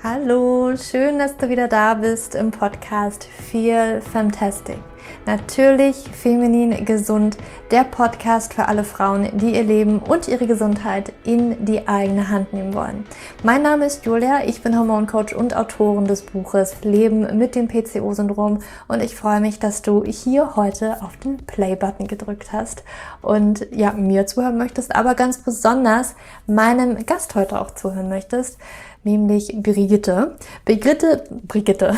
Hallo, schön, dass du wieder da bist im Podcast Feel Fantastic. Natürlich feminin gesund, der Podcast für alle Frauen, die ihr Leben und ihre Gesundheit in die eigene Hand nehmen wollen. Mein Name ist Julia, ich bin Hormoncoach und Autorin des Buches Leben mit dem PCO-Syndrom und ich freue mich, dass du hier heute auf den Play-Button gedrückt hast und ja, mir zuhören möchtest, aber ganz besonders meinem Gast heute auch zuhören möchtest, nämlich Brigitte. Brigitte.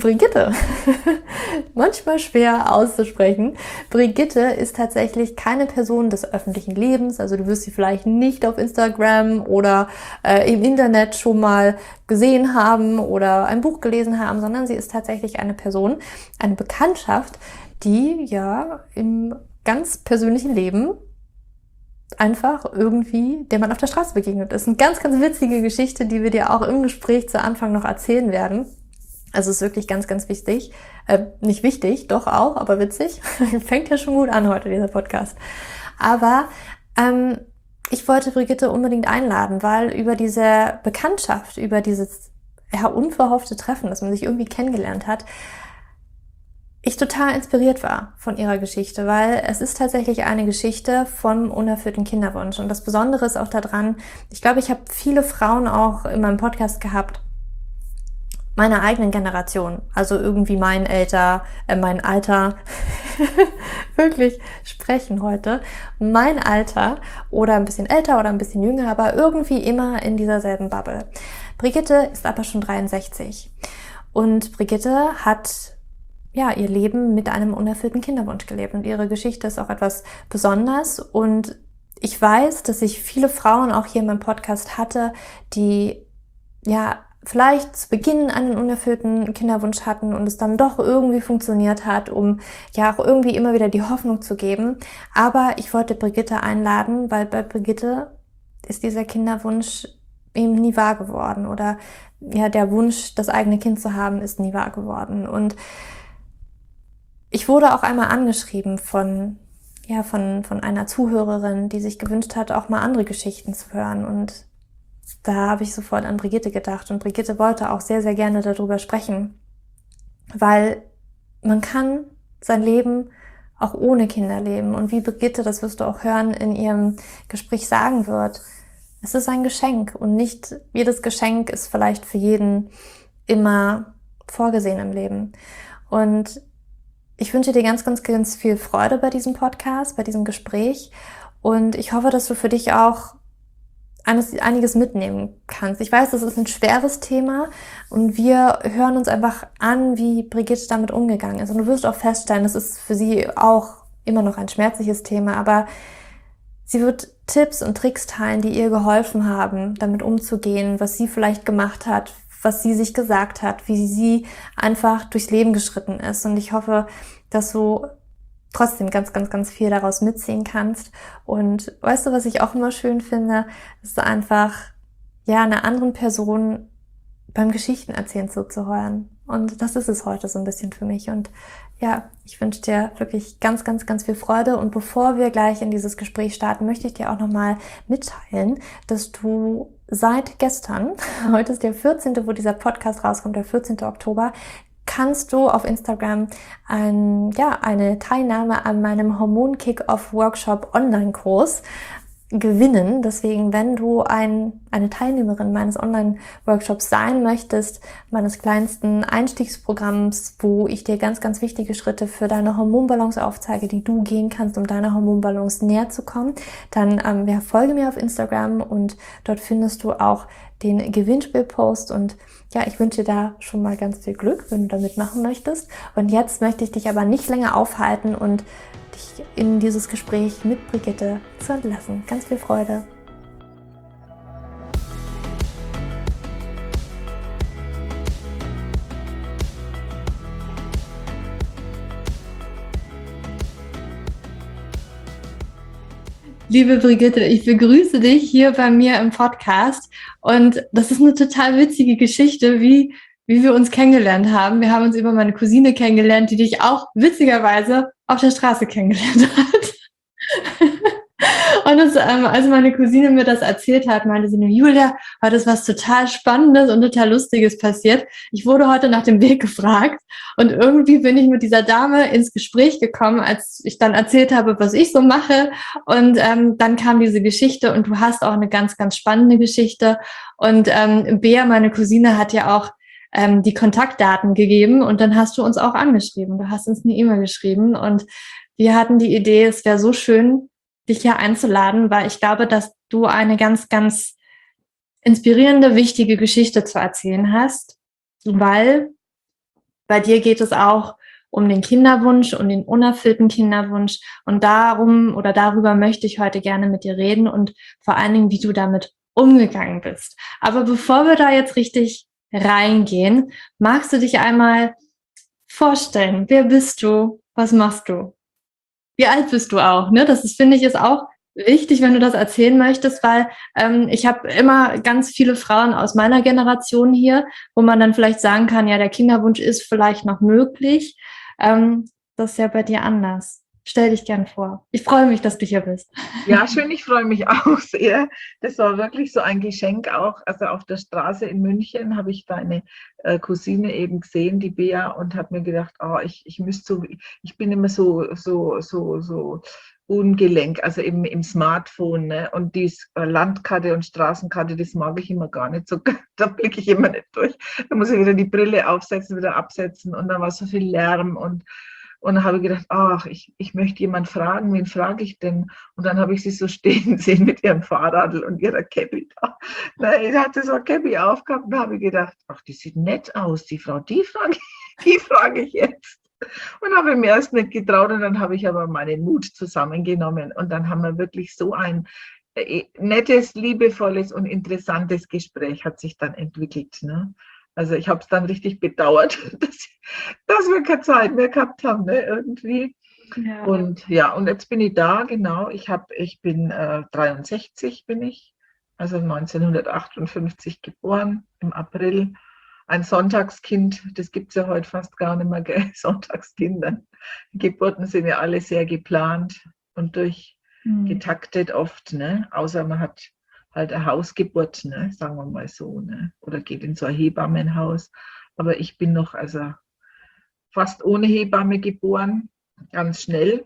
Manchmal schwer auszusprechen. Brigitte ist tatsächlich keine Person des öffentlichen Lebens, also du wirst sie vielleicht nicht auf Instagram oder im Internet schon mal gesehen haben oder ein Buch gelesen haben, sondern sie ist tatsächlich eine Person, eine Bekanntschaft, die ja im ganz persönlichen Leben einfach irgendwie, der man auf der Straße begegnet ist. Eine ganz, ganz witzige Geschichte, die wir dir auch im Gespräch zu Anfang noch erzählen werden. Also ist wirklich ganz, ganz wichtig. Nicht wichtig, doch auch, aber witzig. Fängt ja schon gut an heute, dieser Podcast. Aber ich wollte Brigitte unbedingt einladen, weil über diese Bekanntschaft, über dieses unverhoffte Treffen, dass man sich irgendwie kennengelernt hat, ich total inspiriert war von ihrer Geschichte, weil es ist tatsächlich eine Geschichte vom unerfüllten Kinderwunsch. Und das Besondere ist auch daran, ich glaube, ich habe viele Frauen auch in meinem Podcast gehabt, meiner eigenen Generation, also irgendwie mein Alter, wirklich sprechen heute, mein Alter oder ein bisschen älter oder ein bisschen jünger, aber irgendwie immer in dieser selben Bubble. Brigitte ist aber schon 63 und Brigitte hat ihr Leben mit einem unerfüllten Kinderwunsch gelebt und ihre Geschichte ist auch etwas besonders und ich weiß, dass ich viele Frauen auch hier in meinem Podcast hatte, die vielleicht zu Beginn einen unerfüllten Kinderwunsch hatten und es dann doch irgendwie funktioniert hat, um ja auch irgendwie immer wieder die Hoffnung zu geben. Aber ich wollte Brigitte einladen, weil bei Brigitte ist dieser Kinderwunsch eben nie wahr geworden oder der Wunsch, das eigene Kind zu haben, ist nie wahr geworden. Und ich wurde auch einmal angeschrieben von einer Zuhörerin, die sich gewünscht hat, auch mal andere Geschichten zu hören. Und da habe ich sofort an Brigitte gedacht. Und Brigitte wollte auch sehr, sehr gerne darüber sprechen. Weil man kann sein Leben auch ohne Kinder leben. Und wie Brigitte, das wirst du auch hören, in ihrem Gespräch sagen wird, es ist ein Geschenk. Und nicht jedes Geschenk ist vielleicht für jeden immer vorgesehen im Leben. Und ich wünsche dir ganz, ganz, ganz viel Freude bei diesem Podcast, bei diesem Gespräch und ich hoffe, dass du für dich auch einiges mitnehmen kannst. Ich weiß, das ist ein schweres Thema und wir hören uns einfach an, wie Brigitte damit umgegangen ist und du wirst auch feststellen, das ist für sie auch immer noch ein schmerzliches Thema, aber sie wird Tipps und Tricks teilen, die ihr geholfen haben, damit umzugehen, was sie vielleicht gemacht hat, was sie sich gesagt hat, wie sie einfach durchs Leben geschritten ist. Und ich hoffe, dass du trotzdem ganz, ganz, ganz viel daraus mitziehen kannst. Und weißt du, was ich auch immer schön finde? Es ist einfach, einer anderen Person beim Geschichtenerzählen zuzuhören. Und das ist es heute so ein bisschen für mich. Und ich wünsche dir wirklich ganz, ganz, ganz viel Freude. Und bevor wir gleich in dieses Gespräch starten, möchte ich dir auch nochmal mitteilen, dass du seit gestern, heute ist der 14., wo dieser Podcast rauskommt, der 14. Oktober, kannst du auf Instagram eine Teilnahme an meinem Hormon-Kick-Off-Workshop Online-Kurs gewinnen. Deswegen, wenn du eine Teilnehmerin meines Online-Workshops sein möchtest, meines kleinsten Einstiegsprogramms, wo ich dir ganz, ganz wichtige Schritte für deine Hormonbalance aufzeige, die du gehen kannst, um deiner Hormonbalance näher zu kommen, dann folge mir auf Instagram und dort findest du auch den Gewinnspielpost und ich wünsche dir da schon mal ganz viel Glück, wenn du da mitmachen möchtest. Und jetzt möchte ich dich aber nicht länger aufhalten und dich in dieses Gespräch mit Brigitte zu entlassen. Ganz viel Freude. Liebe Brigitte, ich begrüße dich hier bei mir im Podcast und das ist eine total witzige Geschichte, wie wir uns kennengelernt haben. Wir haben uns über meine Cousine kennengelernt, die dich auch witzigerweise auf der Straße kennengelernt hat. Und als meine Cousine mir das erzählt hat, meinte sie nur, Julia, heute ist was total Spannendes und total Lustiges passiert. Ich wurde heute nach dem Weg gefragt und irgendwie bin ich mit dieser Dame ins Gespräch gekommen, als ich dann erzählt habe, was ich so mache. Und dann kam diese Geschichte und du hast auch eine ganz, ganz spannende Geschichte. Und Bea, meine Cousine, hat ja auch die Kontaktdaten gegeben und dann hast du uns auch angeschrieben. Du hast uns eine E-Mail geschrieben und wir hatten die Idee, es wäre so schön, dich hier einzuladen, weil ich glaube, dass du eine ganz, ganz inspirierende, wichtige Geschichte zu erzählen hast, weil bei dir geht es auch um den Kinderwunsch, um den unerfüllten Kinderwunsch und darum oder darüber möchte ich heute gerne mit dir reden und vor allen Dingen, wie du damit umgegangen bist. Aber bevor wir da jetzt richtig reingehen, magst du dich einmal vorstellen? Wer bist du? Was machst du? Wie alt bist du auch? Ne? Das ist, finde ich, ist auch wichtig, wenn du das erzählen möchtest, weil ich habe immer ganz viele Frauen aus meiner Generation hier, wo man dann vielleicht sagen kann, ja, der Kinderwunsch ist vielleicht noch möglich. Das ist ja bei dir anders. Stell dich gern vor. Ich freue mich, dass du hier bist. Ja, schön, ich freue mich auch sehr. Das war wirklich so ein Geschenk auch. Also auf der Straße in München habe ich deine Cousine eben gesehen, die Bea, und habe mir gedacht, oh, ich müsste so, ich bin immer so ungelenk, also eben im Smartphone, ne? Und die Landkarte und Straßenkarte, das mag ich immer gar nicht so, da blicke ich immer nicht durch. Da muss ich wieder die Brille aufsetzen, wieder absetzen und dann war so viel Lärm und dann habe ich gedacht, ach, ich möchte jemanden fragen, wen frage ich denn? Und dann habe ich sie so stehen sehen mit ihrem Fahrradl und ihrer Cappy da. Nein, da hat sie so eine Cappy aufgehabt und da habe ich gedacht, ach, die sieht nett aus, die Frau, die frage ich jetzt. Und habe mir erst nicht getraut und dann habe ich aber meinen Mut zusammengenommen und dann haben wir wirklich so ein nettes, liebevolles und interessantes Gespräch hat sich dann entwickelt, ne? Also ich habe es dann richtig bedauert, dass wir keine Zeit mehr gehabt haben, ne, irgendwie. Ja. Und ja, und jetzt bin ich da, genau. Ich bin 63 bin ich, also 1958 geboren, im April. Ein Sonntagskind, das gibt es ja heute fast gar nicht mehr, gell? Sonntagskinder. Die Geburten sind ja alle sehr geplant und durchgetaktet oft, ne? Außer man hat halt eine Hausgeburt, ne? Sagen wir mal so, ne? Oder geht in so ein Hebammenhaus. Aber ich bin noch also fast ohne Hebamme geboren, ganz schnell,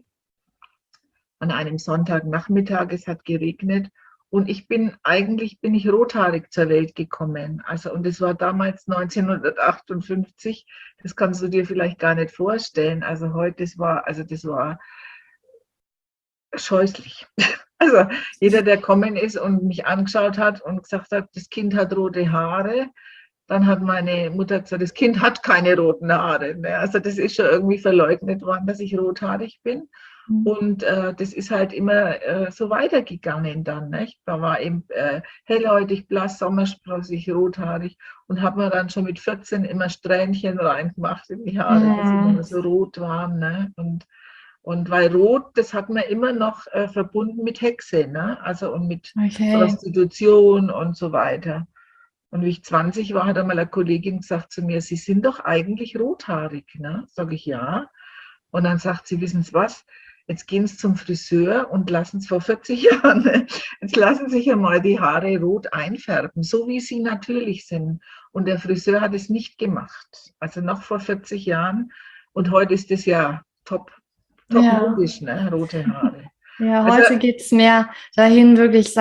an einem Sonntagnachmittag, es hat geregnet. Und ich bin rothaarig zur Welt gekommen. Also, und es war damals 1958, das kannst du dir vielleicht gar nicht vorstellen. Also heute, das war scheußlich. Also jeder, der gekommen ist und mich angeschaut hat und gesagt hat, das Kind hat rote Haare, dann hat meine Mutter gesagt, das Kind hat keine roten Haare. Also das ist schon irgendwie verleugnet worden, dass ich rothaarig bin. Und das ist halt immer so weitergegangen dann. Nicht? Da war eben hellhäutig, blass, sommersprossig, rothaarig und habe mir dann schon mit 14 immer Strähnchen reingemacht in die Haare, dass sie immer so rot waren. Ne? Und weil Rot, das hat man immer noch verbunden mit Hexe, ne? Also und mit Prostitution und so weiter. Und wie ich 20 war, hat einmal eine Kollegin gesagt zu mir, Sie sind doch eigentlich rothaarig, ne? Sage ich, ja. Und dann sagt sie, wissen Sie was, jetzt gehen Sie zum Friseur und lassen es vor 40 Jahren, ne? Jetzt lassen sich ja mal die Haare rot einfärben, so wie sie natürlich sind. Und der Friseur hat es nicht gemacht. Also noch vor 40 Jahren. Und heute ist es ja top logisch, ne? Rote Haare. Ja, heute geht es mehr dahin, wirklich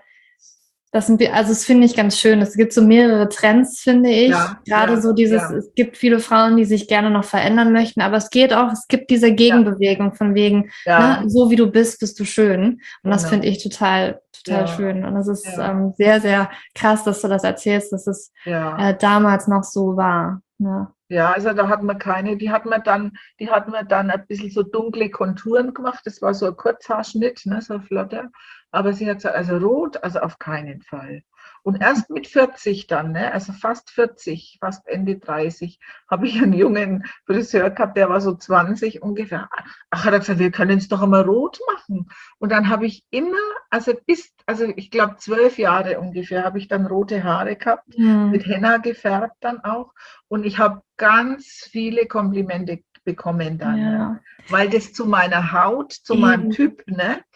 also das finde ich ganz schön. Es gibt so mehrere Trends, finde ich. Ja, gerade so es gibt viele Frauen, die sich gerne noch verändern möchten, aber es gibt diese Gegenbewegung von wegen, ne, so wie du bist du schön. Und das finde ich total schön. Und das ist sehr, sehr krass, dass du das erzählst, dass es damals noch so war. Ne? Ja, also da hatten wir keine, die hatten wir dann ein bisschen so dunkle Konturen gemacht. Das war so ein Kurzhaarschnitt, ne, so flotter. Aber sie hat gesagt, also rot, also auf keinen Fall. Und erst mit 40 dann, ne, also fast 40, fast Ende 30, habe ich einen jungen Friseur gehabt, der war so 20 ungefähr. Ach, hat er gesagt, wir können es doch einmal rot machen. Und dann habe ich immer, also ich glaube 12 Jahre ungefähr, habe ich dann rote Haare gehabt, mit Henna gefärbt dann auch. Und ich habe ganz viele Komplimente bekommen dann, ne? Weil das zu meiner Haut, zu meinem Typ, ne,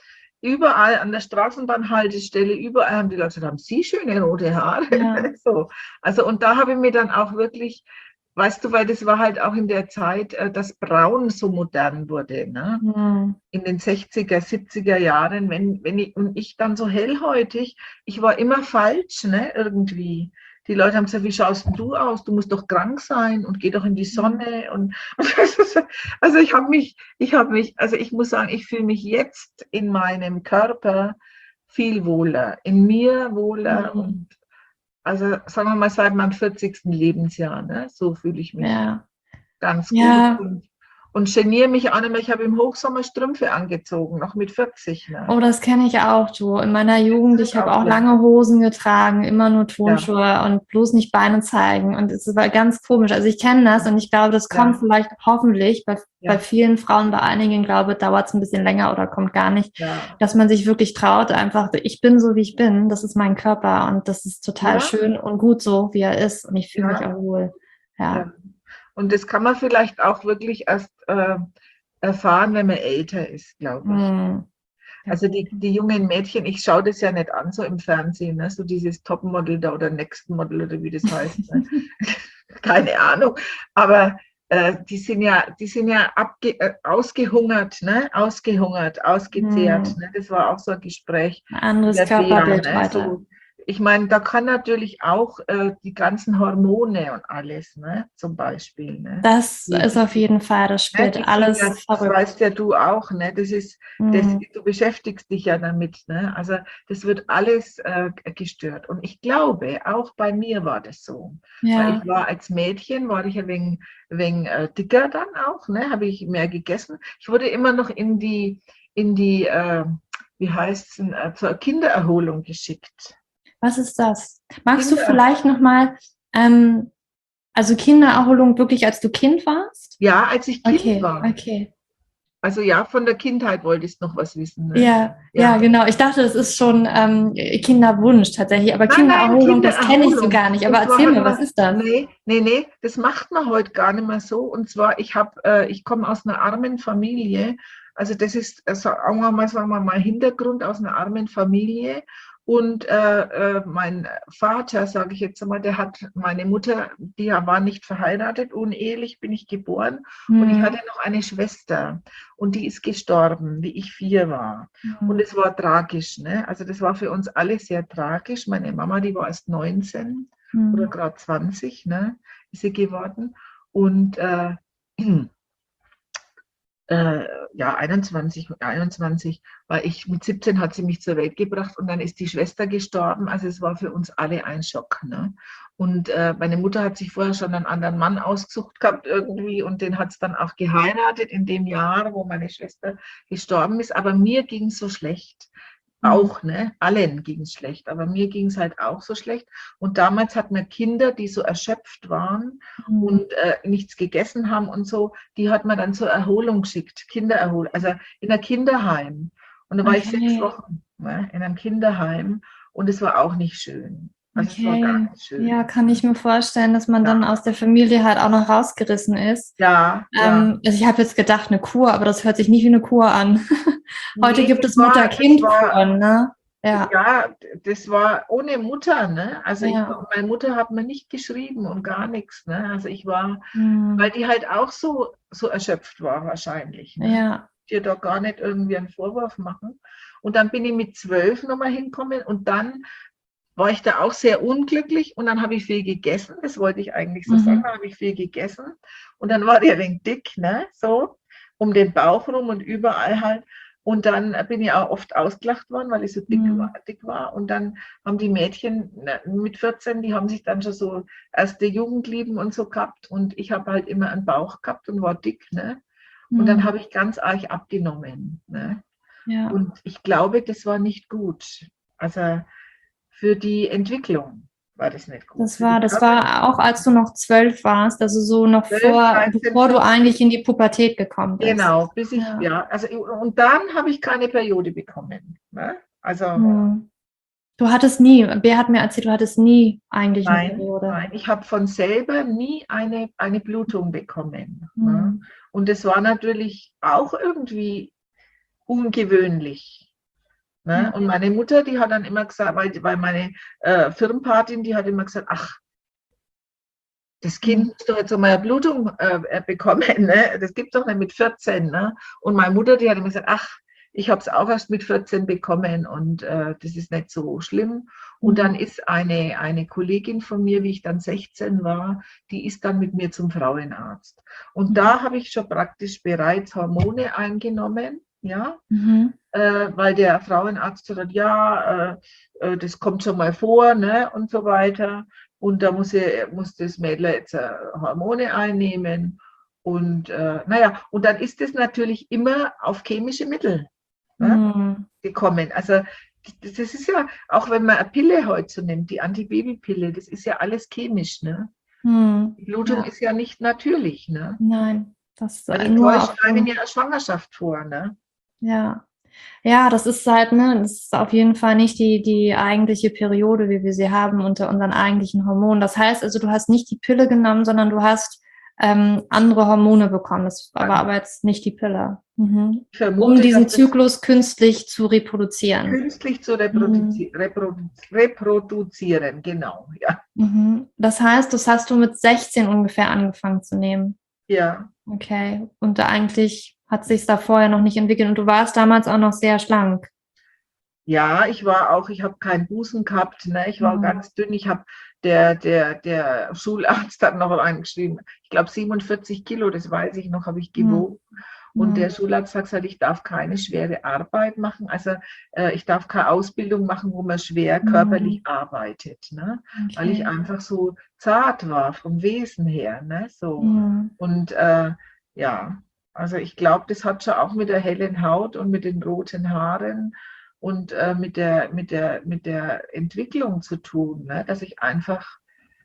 überall an der Straßenbahnhaltestelle, überall haben die Leute gesagt, haben Sie schöne rote Haare? Ja. So. Also, und da habe ich mir dann auch wirklich, weißt du, weil das war halt auch in der Zeit, dass Braun so modern wurde, ne? Hm. In den 60er, 70er Jahren, und ich dann so hellhäutig, ich war immer falsch, ne, irgendwie. Die Leute haben gesagt, wie schaust denn du aus? Du musst doch krank sein und geh doch in die Sonne. Und also also ich muss sagen, ich fühle mich jetzt in meinem Körper viel wohler, in mir wohler Hm. und also sagen wir mal seit meinem 40. Lebensjahr, ne, so fühle ich mich Ja. ganz gut Ja. und geniere mich auch nicht mehr. Ich habe im Hochsommer Strümpfe angezogen, noch mit 40. Ne? Oh, das kenne ich auch, du. In meiner Jugend, Das ich ist habe auch auch schlimm. lange Hosen getragen, immer nur Ja, Turnschuhe und bloß nicht Beine zeigen. Und es war ganz komisch. Also ich kenne das und ich glaube, das kommt ja, vielleicht hoffentlich bei ja, vielen Frauen, bei einigen, glaube ich, dauert es ein bisschen länger oder kommt gar nicht, ja, dass man sich wirklich traut, einfach, ich bin so, wie ich bin, das ist mein Körper und das ist total ja, schön und gut so, wie er ist und ich fühle mich ja, auch wohl. Ja. ja. Und das kann man vielleicht auch wirklich erst erfahren, wenn man älter ist, glaube ich. Hm. Also die jungen Mädchen, ich schaue das ja nicht an, so im Fernsehen, ne? So dieses Topmodel da oder Next Model oder wie das heißt. Ne? Keine Ahnung. Aber die sind ja ausgehungert, ne? Ausgehungert, ausgezehrt. Hm. Ne? Das war auch so ein Gespräch Ein in anderes der DEA. Körperbild Ne? heute. So, ich meine, da kann natürlich auch die ganzen Hormone und alles, ne? Zum Beispiel. Ne? Das ist auf jeden Fall, das Ne, spielt alles das verrückt. weißt ja du auch, ne? Mhm. Du beschäftigst dich ja damit, ne? Also das wird alles gestört. Und ich glaube, auch bei mir war das so. Weil Ja, ich war als Mädchen, war ich ein wenig dicker dann auch, ne? Habe ich mehr gegessen. Ich wurde immer noch in die wie heißt es denn, zur Kindererholung geschickt. was ist das? Magst du Kinder, vielleicht nochmal, also Kindererholung wirklich, als du Kind warst? ja, als ich Kind Okay, war. okay. Also ja, von der Kindheit wolltest du noch was wissen, ne? Ja, ja, Ja. genau. Ich dachte, das ist schon Kinderwunsch tatsächlich, aber Nein, Kindererholung, das kenne ich so Kindererholung. gar nicht. Aber Und zwar erzähl hat mir, was man, ist das? nee, das macht man heute gar nicht mehr so. Und zwar, ich komme aus einer armen Familie. Also das ist, sagen wir mal, Hintergrund aus einer armen Familie. Und mein Vater, sage ich jetzt einmal, der hat meine Mutter, die war nicht verheiratet, unehelich bin ich geboren. Und ich hatte Hm. noch eine Schwester und die ist gestorben, wie ich 4 war. Und Hm. es war tragisch, ne? Also das war für uns alle sehr tragisch. Meine Mama, die war erst 19 oder Hm. gerade 20, ne? Ist sie geworden. Und ja, 21, weil ich mit 17 hat sie mich zur Welt gebracht und dann ist die Schwester gestorben. Also es war für uns alle ein Schock. Ne? Und meine Mutter hat sich vorher schon einen anderen Mann ausgesucht gehabt irgendwie und den hat es dann auch geheiratet in dem Jahr, wo meine Schwester gestorben ist. Aber mir ging es so schlecht. Hm. Auch, ne? Allen ging es schlecht, aber mir ging es halt auch so schlecht. Und damals hatten wir Kinder, die so erschöpft waren Hm. und nichts gegessen haben und so, die hat man dann zur Erholung geschickt, Kindererholung, also in ein Kinderheim. Und da war ich 6 Okay, Wochen, ne, in einem Kinderheim und es war auch nicht schön. Also es war gar okay. nicht Ja, schön. kann ich mir vorstellen, dass man dann Ja, aus der Familie halt auch noch rausgerissen ist. ja, ja. Also ich habe jetzt gedacht, eine Kur, aber das hört sich nicht wie eine Kur an. Heute Nee, gibt es Mutter-Kind-Kuren, ne? Ja, ja, das war ohne Mutter, ne? Also ja, meine Mutter hat mir nicht geschrieben und gar nichts, ne? Also ich war, weil hm, die halt auch so erschöpft war wahrscheinlich, ne? ja, Dir da gar nicht irgendwie einen Vorwurf machen. Und dann bin ich mit 12 nochmal hinkommen und dann war ich da auch sehr unglücklich und dann habe ich viel gegessen, das wollte ich eigentlich so sagen, mhm, dann habe ich viel gegessen und dann war die ein wenig dick, ne, so, um den Bauch rum und überall halt. Und dann bin ich auch oft ausgelacht worden, weil ich so hm, dick war. Und dann haben die Mädchen mit 14, die haben sich dann schon so erste Jugendlieben und so gehabt. Und ich habe halt immer einen Bauch gehabt und war dick, ne? Und dann hm, habe ich ganz arg abgenommen, ne? ja. Und ich glaube, das war nicht gut. Also für die Entwicklung war das nicht gut. Für die Das war auch, als du noch 12 warst, also so noch 12, dreizehn, bevor du 14, eigentlich in die Pubertät gekommen bist. genau, bis ich, Ja. ja, also und dann habe ich keine Periode bekommen. Ne? Also Hm. Du hattest nie, Bea hat mir erzählt, du hattest nie eigentlich eine Periode. nein, ich habe von selber nie eine Blutung bekommen. Ne? Hm. Und es war natürlich auch irgendwie ungewöhnlich. Ne? Und meine Mutter, die hat dann immer gesagt, weil meine Firmenpatin, die hat immer gesagt, ach, das Kind muss doch jetzt einmal eine Blutung bekommen, ne? Das gibt es doch nicht mit 14. Ne? Und meine Mutter, die hat immer gesagt, ach, ich habe es auch erst mit 14 bekommen und das ist nicht so schlimm. Und dann ist eine Kollegin von mir, wie ich dann 16 war, die ist dann mit mir zum Frauenarzt. Und da habe ich schon praktisch bereits Hormone eingenommen, ja, weil der Frauenarzt sagt, ja, das kommt schon mal vor, ne, und so weiter. Und da muss das Mädel jetzt Hormone einnehmen. Und naja, und dann ist es natürlich immer auf chemische Mittel, ne, gekommen. Also das ist ja, auch wenn man eine Pille heute so nimmt, die Antibabypille, das ist ja alles chemisch, ne? Die Blutung ist ja nicht natürlich, ne? Nein, das ist weil die nur täuscht einem ja eine Schwangerschaft vor, ne? Ja. Ja, das ist halt, ne, das ist auf jeden Fall nicht die eigentliche Periode, wie wir sie haben unter unseren eigentlichen Hormonen. Das heißt also, du hast nicht die Pille genommen, sondern du hast andere Hormone bekommen. Das war aber jetzt nicht die Pille. Ich vermute, um diesen Zyklus künstlich zu reproduzieren. Künstlich zu reproduzieren, genau, ja. Das heißt, das hast du mit 16 ungefähr angefangen zu nehmen. Ja. Okay. Und eigentlich hat sich da vorher noch nicht entwickelt und du warst damals auch noch sehr schlank. Ja, ich habe keinen Busen gehabt, ne? Ich war ganz dünn. Ich habe der Schularzt hat noch reingeschrieben, ich glaube 47 Kilo, das weiß ich noch, habe ich gewogen. Und der Schularzt hat gesagt, ich darf keine schwere Arbeit machen. Also ich darf keine Ausbildung machen, wo man schwer körperlich arbeitet, ne? Okay. Weil ich einfach so zart war vom Wesen her, ne? So. Und ja, also ich glaube, das hat schon auch mit der hellen Haut und mit den roten Haaren und mit der Entwicklung zu tun, ne? Dass ich einfach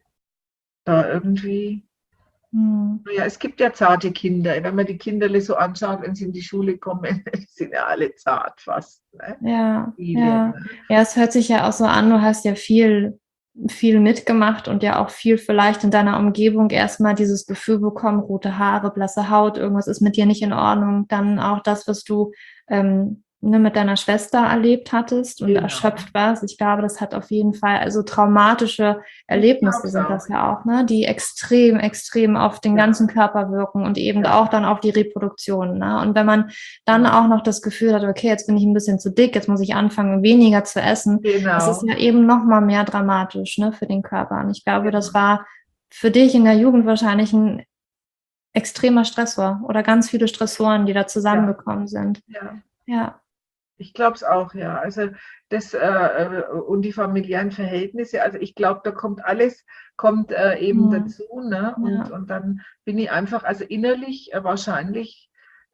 da irgendwie, ja, es gibt ja zarte Kinder, wenn man die Kinder so anschaut, wenn sie in die Schule kommen, die sind ja alle zart fast. Ne? Ja, ja, es hört sich ja auch so an, du hast ja viel mitgemacht und ja auch viel vielleicht in deiner Umgebung erstmal dieses Gefühl bekommen, rote Haare, blasse Haut, irgendwas ist mit dir nicht in Ordnung. Dann auch das, was du mit deiner Schwester erlebt hattest und erschöpft warst. Ich glaube, das hat auf jeden Fall, also traumatische Erlebnisse sind das ja auch, ne, die extrem, extrem auf den ganzen Körper wirken und eben auch dann auf die Reproduktion. Ne? Und wenn man dann auch noch das Gefühl hat, okay, jetzt bin ich ein bisschen zu dick, jetzt muss ich anfangen, weniger zu essen, das ist ja eben noch mal mehr dramatisch, ne, für den Körper. Und ich glaube, das war für dich in der Jugend wahrscheinlich ein extremer Stressor oder ganz viele Stressoren, die da zusammengekommen sind. Ja. Ich glaube es auch, ja. Also das und die familiären Verhältnisse, also ich glaube, da kommt alles eben dazu, ne? Und dann bin ich einfach, also innerlich wahrscheinlich,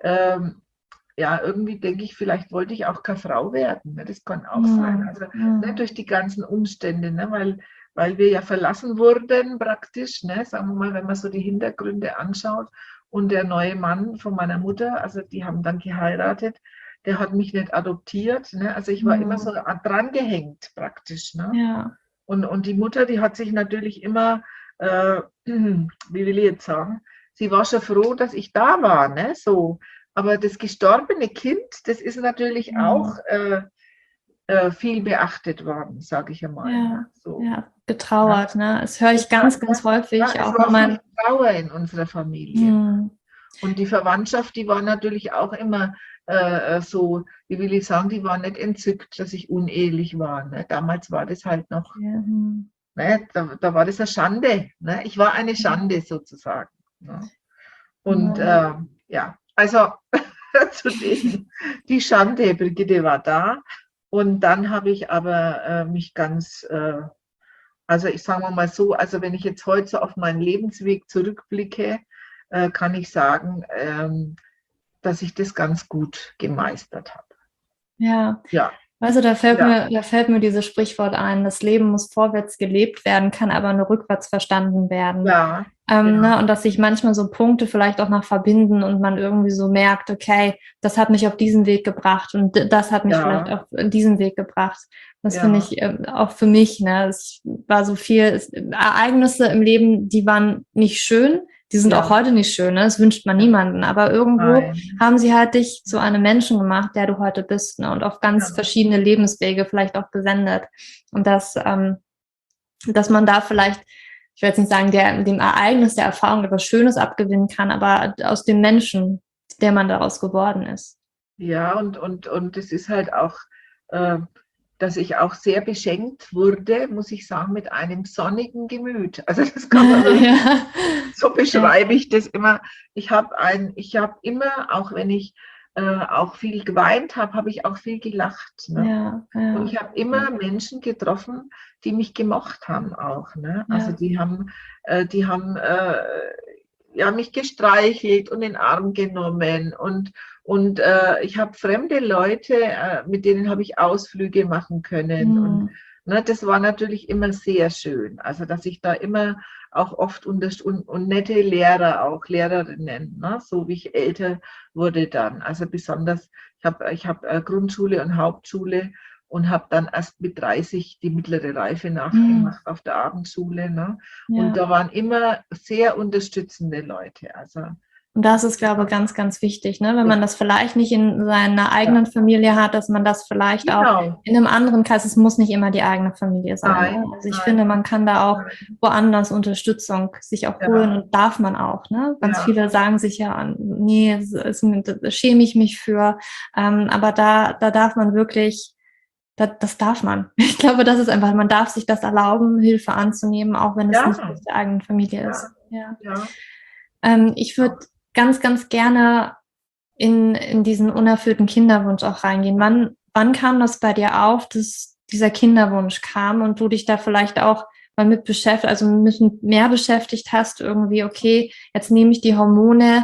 ja, irgendwie denke ich, vielleicht wollte ich auch keine Frau werden. Ne? Das kann auch sein. Also ne, durch die ganzen Umstände, ne? Weil wir ja verlassen wurden praktisch, ne? Sagen wir mal, wenn man so die Hintergründe anschaut. Und der neue Mann von meiner Mutter, also die haben dann geheiratet, der hat mich nicht adoptiert, ne? Also ich war immer so dran gehängt praktisch, ne? Ja. Und die Mutter, die hat sich natürlich immer, wie will ich jetzt sagen, sie war schon froh, dass ich da war, ne? So. Aber das gestorbene Kind, das ist natürlich auch viel beachtet worden, sage ich einmal. Ja, so. getrauert, ne? Das höre ich ganz, ganz häufig. Ja, auch es war viel Trauer in unserer Familie. Und die Verwandtschaft, die war natürlich auch immer so, wie will ich sagen, die war nicht entzückt, dass ich unehelich war. Ne? Damals war das halt noch, ne? Da war das eine Schande. Ne? Ich war eine Schande sozusagen. Ne? Und ja, also zu dem, die Schande, Brigitte war da. Und dann habe ich aber mich ganz, also ich sage mal so, also wenn ich jetzt heute so auf meinen Lebensweg zurückblicke, kann ich sagen, dass ich das ganz gut gemeistert habe. Ja. Also da fällt mir dieses Sprichwort ein, das Leben muss vorwärts gelebt werden, kann aber nur rückwärts verstanden werden. Ne? Und dass sich manchmal so Punkte vielleicht auch noch verbinden und man irgendwie so merkt, okay, das hat mich auf diesen Weg gebracht und das hat mich vielleicht auf diesen Weg gebracht. Das finde ich auch für mich, ne? Es war so viel Ereignisse im Leben, die waren nicht schön, Die sind auch Ja. heute nicht schön, ne? Das wünscht man niemanden. Aber irgendwo Nein. haben sie halt dich zu einem Menschen gemacht, der du heute bist, ne? Und auf ganz Ja. verschiedene Lebenswege vielleicht auch gesendet. Und dass man da vielleicht, ich will jetzt nicht sagen, dem Ereignis der Erfahrung etwas Schönes abgewinnen kann, aber aus dem Menschen, der man daraus geworden ist. Ja, und es ist halt auch, äh, dass ich auch sehr beschenkt wurde, muss ich sagen, mit einem sonnigen Gemüt. Also das kann man wirklich, Ja. so Ja. beschreibe ich das immer. Ich habe immer, auch wenn ich auch viel geweint habe, habe ich auch viel gelacht. Ne? Ja, Und ja, ich habe immer Menschen getroffen, die mich gemocht haben auch. Ne? Also ja. die haben ja, mich gestreichelt und in den Arm genommen. Und ich habe fremde Leute, mit denen habe ich Ausflüge machen können. Und Hm. ne, das war natürlich immer sehr schön. Also dass ich da immer auch oft und nette Lehrer, auch Lehrerinnen, ne, so wie ich älter wurde dann. Also besonders, ich hab Grundschule und Hauptschule und habe dann erst mit 30 die mittlere Reife nachgemacht auf der Abendschule. Ne? Und Ja. da waren immer sehr unterstützende Leute. Also, Und das ist, glaube ich, ganz, ganz wichtig, ne? Wenn man ja, das vielleicht nicht in seiner ja, eigenen Familie hat, dass man das vielleicht auch genau. in einem anderen Kreis, es muss nicht immer die eigene Familie sein. Ne? Nein, Also ich finde, nein, man kann da auch nein. woanders Unterstützung sich auch holen Ja, und darf man auch. Ne? Ganz ja, viele sagen sich ja, nee, da schäme ich mich für. Aber da darf man wirklich, das darf man. Ich glaube, das ist einfach, man darf sich das erlauben, Hilfe anzunehmen, auch wenn es nicht ja, aus der eigenen Familie ja, ist. Ja. ja. Ich würde ganz, ganz gerne in diesen unerfüllten Kinderwunsch auch reingehen. Wann kam das bei dir auf, dass dieser Kinderwunsch kam und du dich da vielleicht auch mal mit beschäftigt, also mehr beschäftigt hast, irgendwie, okay, jetzt nehme ich die Hormone,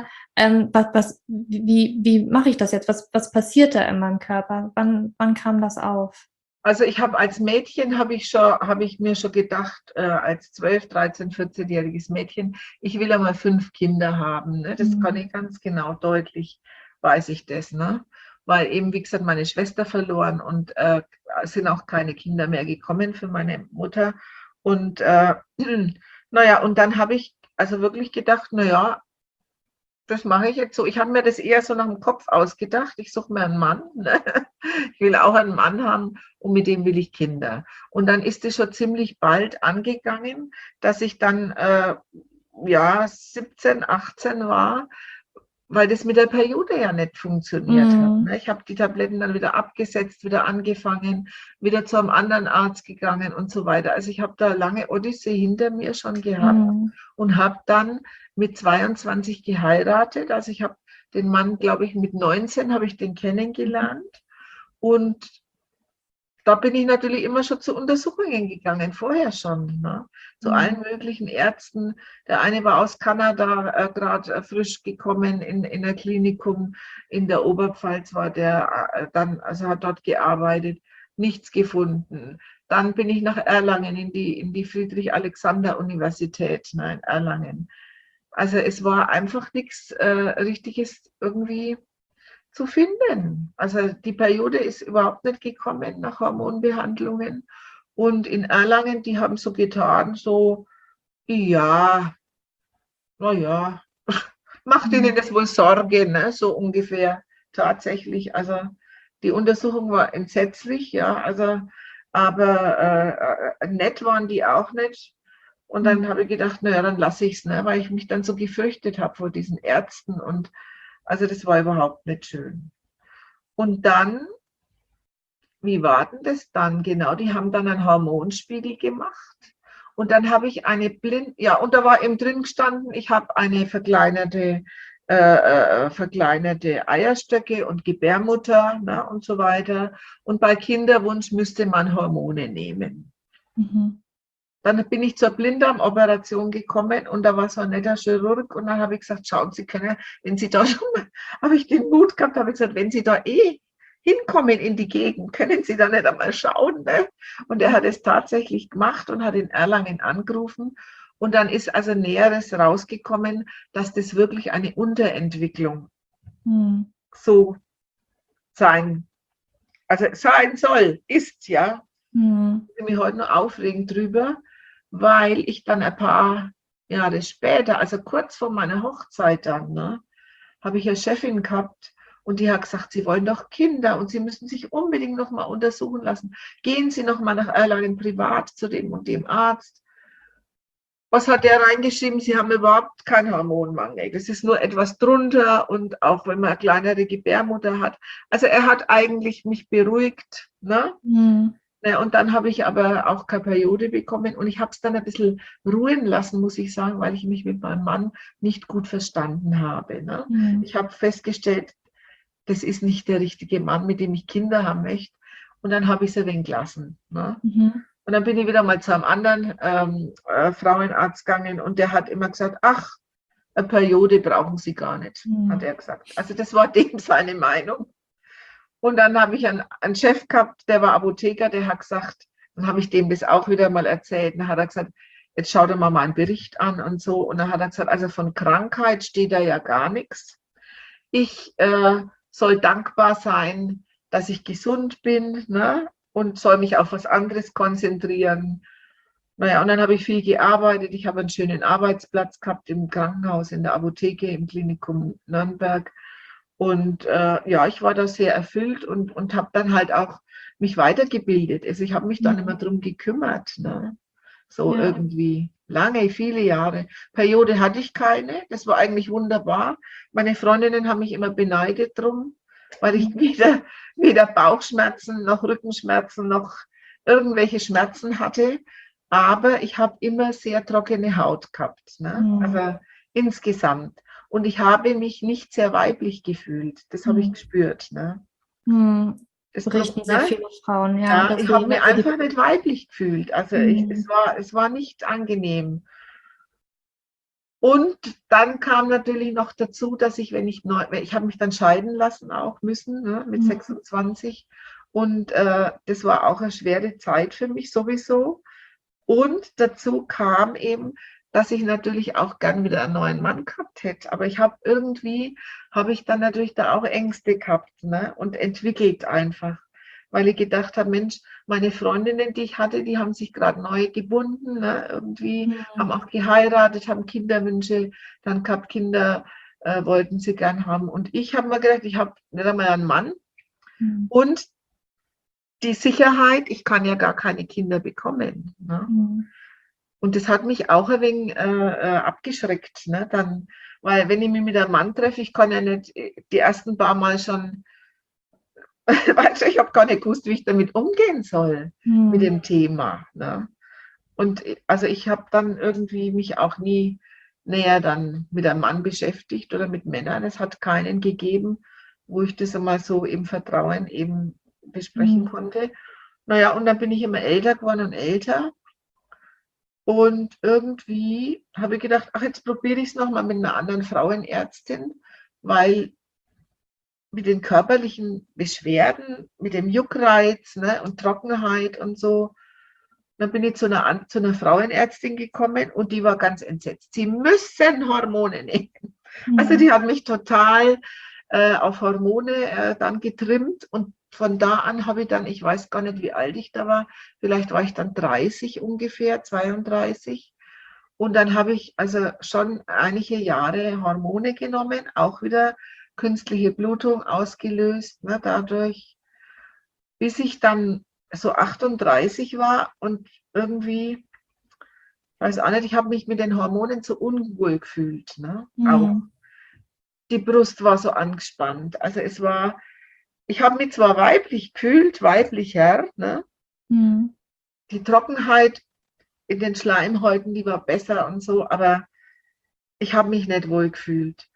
wie mache ich das jetzt? Was passiert da in meinem Körper? Wann kam das auf? Also ich habe als Mädchen, habe ich mir schon gedacht, als 12, 13, 14-jähriges Mädchen, ich will einmal 5 Kinder haben. Ne? Das kann ich ganz genau, deutlich weiß ich das. Ne? Weil eben, wie gesagt, meine Schwester verloren und es sind auch keine Kinder mehr gekommen für meine Mutter. Und naja, und dann habe ich also wirklich gedacht, naja, das mache ich jetzt so. Ich habe mir das eher so nach dem Kopf ausgedacht. Ich suche mir einen Mann. Ne? Ich will auch einen Mann haben und mit dem will ich Kinder. Und dann ist es schon ziemlich bald angegangen, dass ich dann ja 17, 18 war, weil das mit der Periode ja nicht funktioniert hat. Mhm. Ne? Ich habe die Tabletten dann wieder abgesetzt, wieder angefangen, wieder zu einem anderen Arzt gegangen und so weiter. Also ich habe da lange Odyssee hinter mir schon gehabt Mhm. und habe dann mit 22 geheiratet. Also ich habe den Mann, glaube ich, mit 19 habe ich den kennengelernt. Und da bin ich natürlich immer schon zu Untersuchungen gegangen, vorher schon, ne? Zu allen möglichen Ärzten. Der eine war aus Kanada gerade frisch gekommen in der Klinikum in der Oberpfalz, war der dann, also hat dort gearbeitet, nichts gefunden. Dann bin ich nach Erlangen in die Friedrich-Alexander-Universität, in Erlangen. Also es war einfach nichts Richtiges irgendwie zu finden. Also die Periode ist überhaupt nicht gekommen nach Hormonbehandlungen. Und in Erlangen, die haben so getan, so, ja, naja, macht ihnen das wohl Sorge, ne? So ungefähr tatsächlich. Also die Untersuchung war entsetzlich, ja, also, aber nett waren die auch nicht. Und dann habe ich gedacht, naja, dann lasse ich es, ne? Weil ich mich dann so gefürchtet habe vor diesen Ärzten. Und also das war überhaupt nicht schön. Und dann, wie war denn das dann genau? Die haben dann einen Hormonspiegel gemacht. Und dann habe ich ja, und da war eben drin gestanden, ich habe eine verkleinerte Eierstöcke und Gebärmutter, ne, und so weiter. Und bei Kinderwunsch müsste man Hormone nehmen. Mhm. Dann bin ich zur Blinddarmoperation gekommen und da war so ein netter Chirurg und dann habe ich gesagt, schauen Sie können, wenn Sie da schon mal, habe ich den Mut gehabt, habe ich gesagt, wenn Sie da hinkommen in die Gegend, können Sie da nicht einmal schauen. Ne? Und er hat es tatsächlich gemacht und hat in Erlangen angerufen und dann ist also Näheres rausgekommen, dass das wirklich eine Unterentwicklung Mhm. so sein, also sein soll, ist ja. Mhm. Ich bin mich heute noch aufregen drüber, weil ich dann ein paar Jahre später, also kurz vor meiner Hochzeit dann, ne, habe ich eine Chefin gehabt und die hat gesagt, Sie wollen doch Kinder und Sie müssen sich unbedingt noch mal untersuchen lassen. Gehen Sie noch mal nach Erlangen privat zu dem und dem Arzt. Was hat der reingeschrieben? Sie haben überhaupt keinen Hormonmangel. Das ist nur etwas drunter und auch wenn man eine kleinere Gebärmutter hat. Also er hat eigentlich mich beruhigt, ne? Mhm. Ja, und dann habe ich aber auch keine Periode bekommen und ich habe es dann ein bisschen ruhen lassen, muss ich sagen, weil ich mich mit meinem Mann nicht gut verstanden habe. Ne? Mhm. Ich habe festgestellt, das ist nicht der richtige Mann, mit dem ich Kinder haben möchte. Und dann habe ich es ein wenig gelassen. Ne? Mhm. Und dann bin ich wieder mal zu einem anderen Frauenarzt gegangen und der hat immer gesagt, ach, eine Periode brauchen Sie gar nicht, hat Mhm. er gesagt. Also das war dem seine Meinung. Und dann habe ich einen Chef gehabt, der war Apotheker, der hat gesagt, dann habe ich dem das auch wieder mal erzählt. Dann hat er gesagt, jetzt schau dir mal meinen Bericht an und so. Und dann hat er gesagt, also von Krankheit steht da ja gar nichts. Ich soll dankbar sein, dass ich gesund bin, ne? Und soll mich auf was anderes konzentrieren. Naja, und dann habe ich viel gearbeitet. Ich habe einen schönen Arbeitsplatz gehabt im Krankenhaus, in der Apotheke, im Klinikum Nürnberg. Und ja, ich war da sehr erfüllt und habe dann halt auch mich weitergebildet. Also ich habe mich dann immer Mhm. drum gekümmert, ne? So Ja. irgendwie lange, viele Jahre. Periode hatte ich keine. Das war eigentlich wunderbar. Meine Freundinnen haben mich immer beneidet drum, weil ich Mhm. weder Bauchschmerzen noch Rückenschmerzen noch irgendwelche Schmerzen hatte. Aber ich habe immer sehr trockene Haut gehabt, ne? Mhm. Also insgesamt. Und ich habe mich nicht sehr weiblich gefühlt. Das habe ich Mhm. gespürt. Ne? Mhm. Das, Berichten sehr ne? viele Frauen, ja, Ja, dass ich sie habe immer mich so die. einfach nicht weiblich gefühlt. Also Mhm. es war nicht angenehm. Und dann kam natürlich noch dazu, dass ich, wenn ich neu, ich habe mich dann scheiden lassen auch müssen, ne, mit Mhm. 26. Und das war auch eine schwere Zeit für mich sowieso. Und dazu kam eben, dass ich natürlich auch gern wieder einen neuen Mann gehabt hätte. Aber ich habe irgendwie, habe ich dann natürlich da auch Ängste gehabt, ne? Und entwickelt einfach. Weil ich gedacht habe, Mensch, meine Freundinnen, die ich hatte, die haben sich gerade neu gebunden, ne? Irgendwie haben Mhm. auch geheiratet, haben Kinderwünsche, dann gehabt Kinder, wollten sie gern haben. Und ich habe mir gedacht, ich habe nicht einmal einen Mann Mhm. und die Sicherheit, ich kann ja gar keine Kinder bekommen. Ne? Mhm. Und das hat mich auch ein wenig abgeschreckt. Ne? Dann, weil wenn ich mich mit einem Mann treffe, ich kann ja nicht die ersten paar Mal schon, weißt du, ich habe gar nicht gewusst, wie ich damit umgehen soll mit Mhm. dem Thema. Ne? Und also ich habe dann irgendwie mich auch nie näher dann mit einem Mann beschäftigt oder mit Männern. Es hat keinen gegeben, wo ich das einmal so im Vertrauen eben besprechen Mhm. konnte. Naja, und dann bin ich immer älter geworden und älter. Und irgendwie habe ich gedacht, ach, jetzt probiere ich es nochmal mit einer anderen Frauenärztin, weil mit den körperlichen Beschwerden, mit dem Juckreiz, ne, und Trockenheit und so, dann bin ich zu einer Frauenärztin gekommen und die war ganz entsetzt. Sie müssen Hormone nehmen. Also Mhm. die hat mich total auf Hormone dann getrimmt und von da an habe ich dann, ich weiß gar nicht, wie alt ich da war, vielleicht war ich dann 30 ungefähr, 32. Und dann habe ich also schon einige Jahre Hormone genommen, auch wieder künstliche Blutung ausgelöst, ne, dadurch, bis ich dann so 38 war und irgendwie, weiß auch nicht, ich habe mich mit den Hormonen so unwohl gefühlt. Ne? Auch Mhm. die Brust war so angespannt. Also es war, ich habe mich zwar weiblich gefühlt, weiblicher, ne? Mhm. Die Trockenheit in den Schleimhäuten, die war besser und so, aber ich habe mich nicht wohl gefühlt.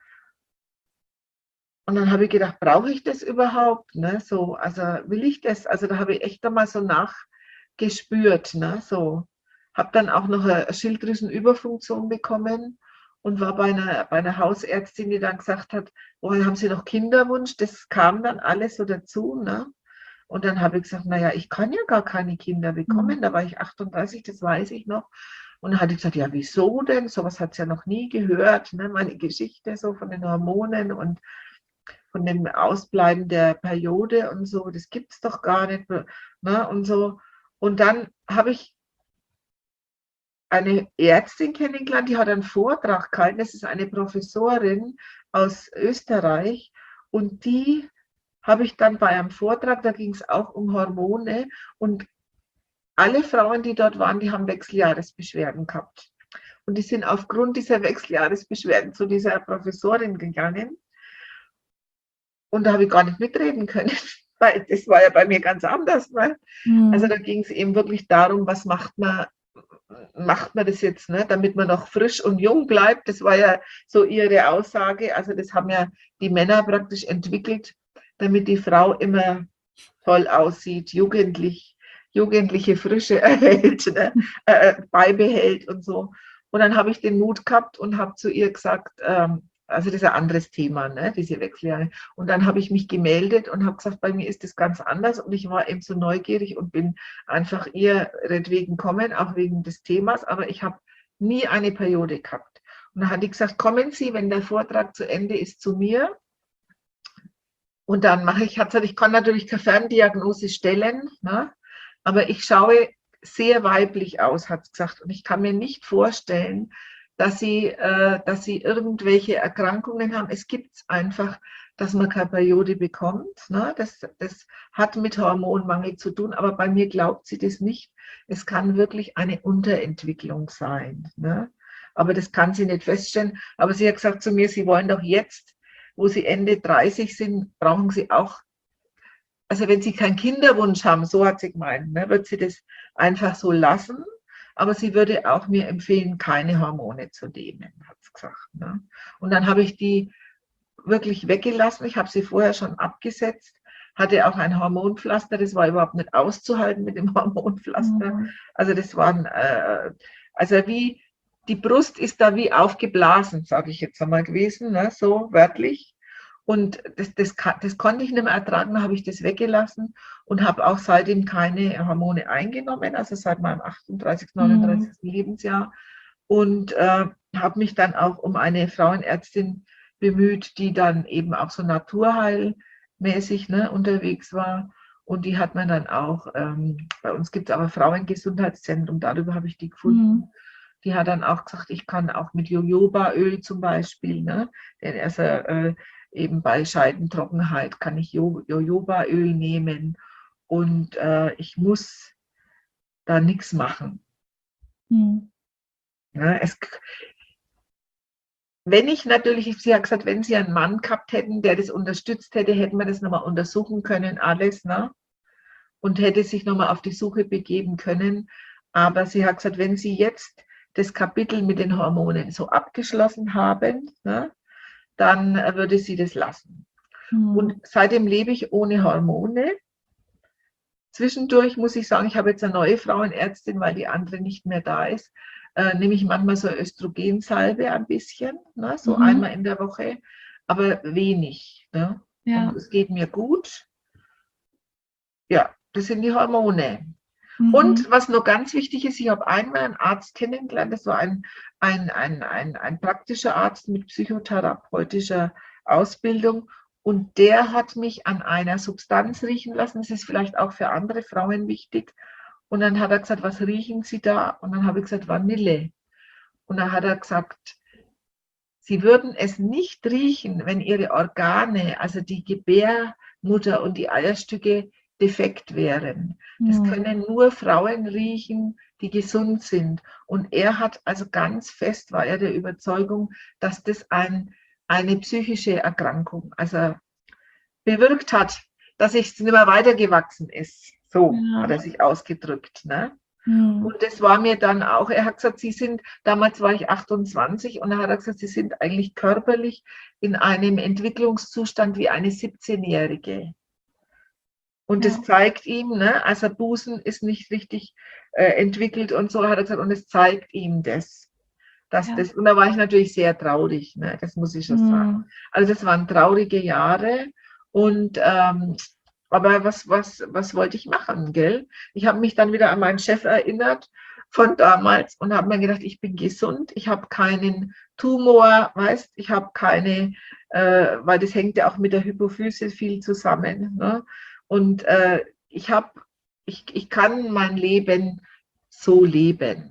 Und dann habe ich gedacht, brauche ich das überhaupt? Ne? So, also will ich das? Also da habe ich echt einmal so nachgespürt. Ne? So, habe dann auch noch eine Schilddrüsenüberfunktion bekommen und war bei einer Hausärztin, die dann gesagt hat, oh, haben Sie noch Kinderwunsch? Das kam dann alles so dazu. Ne? Und dann habe ich gesagt, naja, ich kann ja gar keine Kinder Mhm. bekommen. Da war ich 38, das weiß ich noch. Und dann hat die gesagt, ja, wieso denn? Sowas hat es ja noch nie gehört. Ne? Meine Geschichte so von den Hormonen und von dem Ausbleiben der Periode und so, das gibt es doch gar nicht. Ne? Und so. Und dann habe ich eine Ärztin kennengelernt, die hat einen Vortrag gehalten. Das ist eine Professorin aus Österreich und die habe ich dann bei einem Vortrag, da ging es auch um Hormone und alle Frauen, die dort waren, die haben Wechseljahresbeschwerden gehabt. Und die sind aufgrund dieser Wechseljahresbeschwerden zu dieser Professorin gegangen. Und da habe ich gar nicht mitreden können, weil das war ja bei mir ganz anders. Ne? Also da ging es eben wirklich darum, was macht man das jetzt, ne? Damit man noch frisch und jung bleibt. Das war ja so ihre Aussage. Also das haben ja die Männer praktisch entwickelt, damit die Frau immer toll aussieht, jugendliche Frische erhält, ne? Beibehält und so. Und dann habe ich den Mut gehabt und habe zu ihr gesagt, also das ist ein anderes Thema, ne, diese Wechseljahre. Und dann habe ich mich gemeldet und habe gesagt, bei mir ist das ganz anders. Und ich war eben so neugierig und bin einfach ihretwegen gekommen, auch wegen des Themas. Aber ich habe nie eine Periode gehabt. Und dann hat die gesagt, kommen Sie, wenn der Vortrag zu Ende ist, zu mir. Und dann ich kann natürlich keine Ferndiagnose stellen, ne, aber ich schaue sehr weiblich aus, hat sie gesagt. Und ich kann mir nicht vorstellen, dass sie irgendwelche Erkrankungen haben. Es gibt es einfach, dass man keine Periode bekommt. Ne? Das hat mit Hormonmangel zu tun, aber bei mir glaubt sie das nicht. Es kann wirklich eine Unterentwicklung sein. Ne? Aber das kann sie nicht feststellen. Aber sie hat gesagt zu mir, Sie wollen doch jetzt, wo Sie Ende 30 sind, brauchen Sie auch, also wenn Sie keinen Kinderwunsch haben, so hat sie gemeint, ne, wird sie das einfach so lassen. Aber sie würde auch mir empfehlen, keine Hormone zu nehmen, hat sie gesagt. Ne? Und dann habe ich die wirklich weggelassen. Ich habe sie vorher schon abgesetzt, hatte auch ein Hormonpflaster. Das war überhaupt nicht auszuhalten mit dem Hormonpflaster. Also das waren, also wie, die Brust ist da wie aufgeblasen, sage ich jetzt einmal gewesen, ne? So wörtlich. Und das konnte ich nicht mehr ertragen, da habe ich das weggelassen und habe auch seitdem keine Hormone eingenommen, also seit meinem 38., 39. Lebensjahr. Und habe mich dann auch um eine Frauenärztin bemüht, die dann eben auch so naturheilmäßig, ne, unterwegs war. Und die hat man dann auch, bei uns gibt es aber Frauengesundheitszentrum, darüber habe ich die gefunden. Die hat dann auch gesagt, ich kann auch mit Jojobaöl zum Beispiel, ne, denn also, eben bei Scheidentrockenheit kann ich Jojobaöl nehmen und ich muss da nichts machen. Ja, wenn ich natürlich, sie hat gesagt, wenn sie einen Mann gehabt hätten, der das unterstützt hätte, hätten wir das nochmal untersuchen können, alles, ne? Und hätte sich nochmal auf die Suche begeben können. Aber sie hat gesagt, wenn sie jetzt das Kapitel mit den Hormonen so abgeschlossen haben, ne, dann würde sie das lassen. Und seitdem lebe ich ohne Hormone. Zwischendurch muss ich sagen, ich habe jetzt eine neue Frauenärztin, weil die andere nicht mehr da ist. Nehme ich manchmal so Östrogensalbe ein bisschen, ne, so einmal in der Woche, aber wenig. Ne? Ja. Und es geht mir gut. Ja, das sind die Hormone. Und was noch ganz wichtig ist, ich habe einmal einen Arzt kennengelernt, das war ein praktischer Arzt mit psychotherapeutischer Ausbildung und der hat mich an einer Substanz riechen lassen, das ist vielleicht auch für andere Frauen wichtig. Und dann hat er gesagt, was riechen Sie da? Und dann habe ich gesagt, Vanille. Und dann hat er gesagt, Sie würden es nicht riechen, wenn Ihre Organe, also die Gebärmutter und die Eierstücke, defekt wären. Das können nur Frauen riechen, die gesund sind. Und er hat also ganz fest, war er der Überzeugung, dass das eine psychische Erkrankung also bewirkt hat, dass es nicht mehr weitergewachsen ist. So hat er sich ausgedrückt. Ne? Und das war mir dann auch, er hat gesagt, damals war ich 28 und er hat gesagt, Sie sind eigentlich körperlich in einem Entwicklungszustand wie eine 17-Jährige. Und das zeigt ihm, ne, also Busen ist nicht richtig entwickelt und so, hat er gesagt, und es zeigt ihm das. Und da war ich natürlich sehr traurig, ne, das muss ich schon sagen. Also das waren traurige Jahre und aber was wollte ich machen, gell? Ich habe mich dann wieder an meinen Chef erinnert von damals und habe mir gedacht, ich bin gesund, ich habe keinen Tumor, weißt, ich habe keine, weil das hängt ja auch mit der Hypophyse viel zusammen, ne? Und ich kann mein Leben so leben.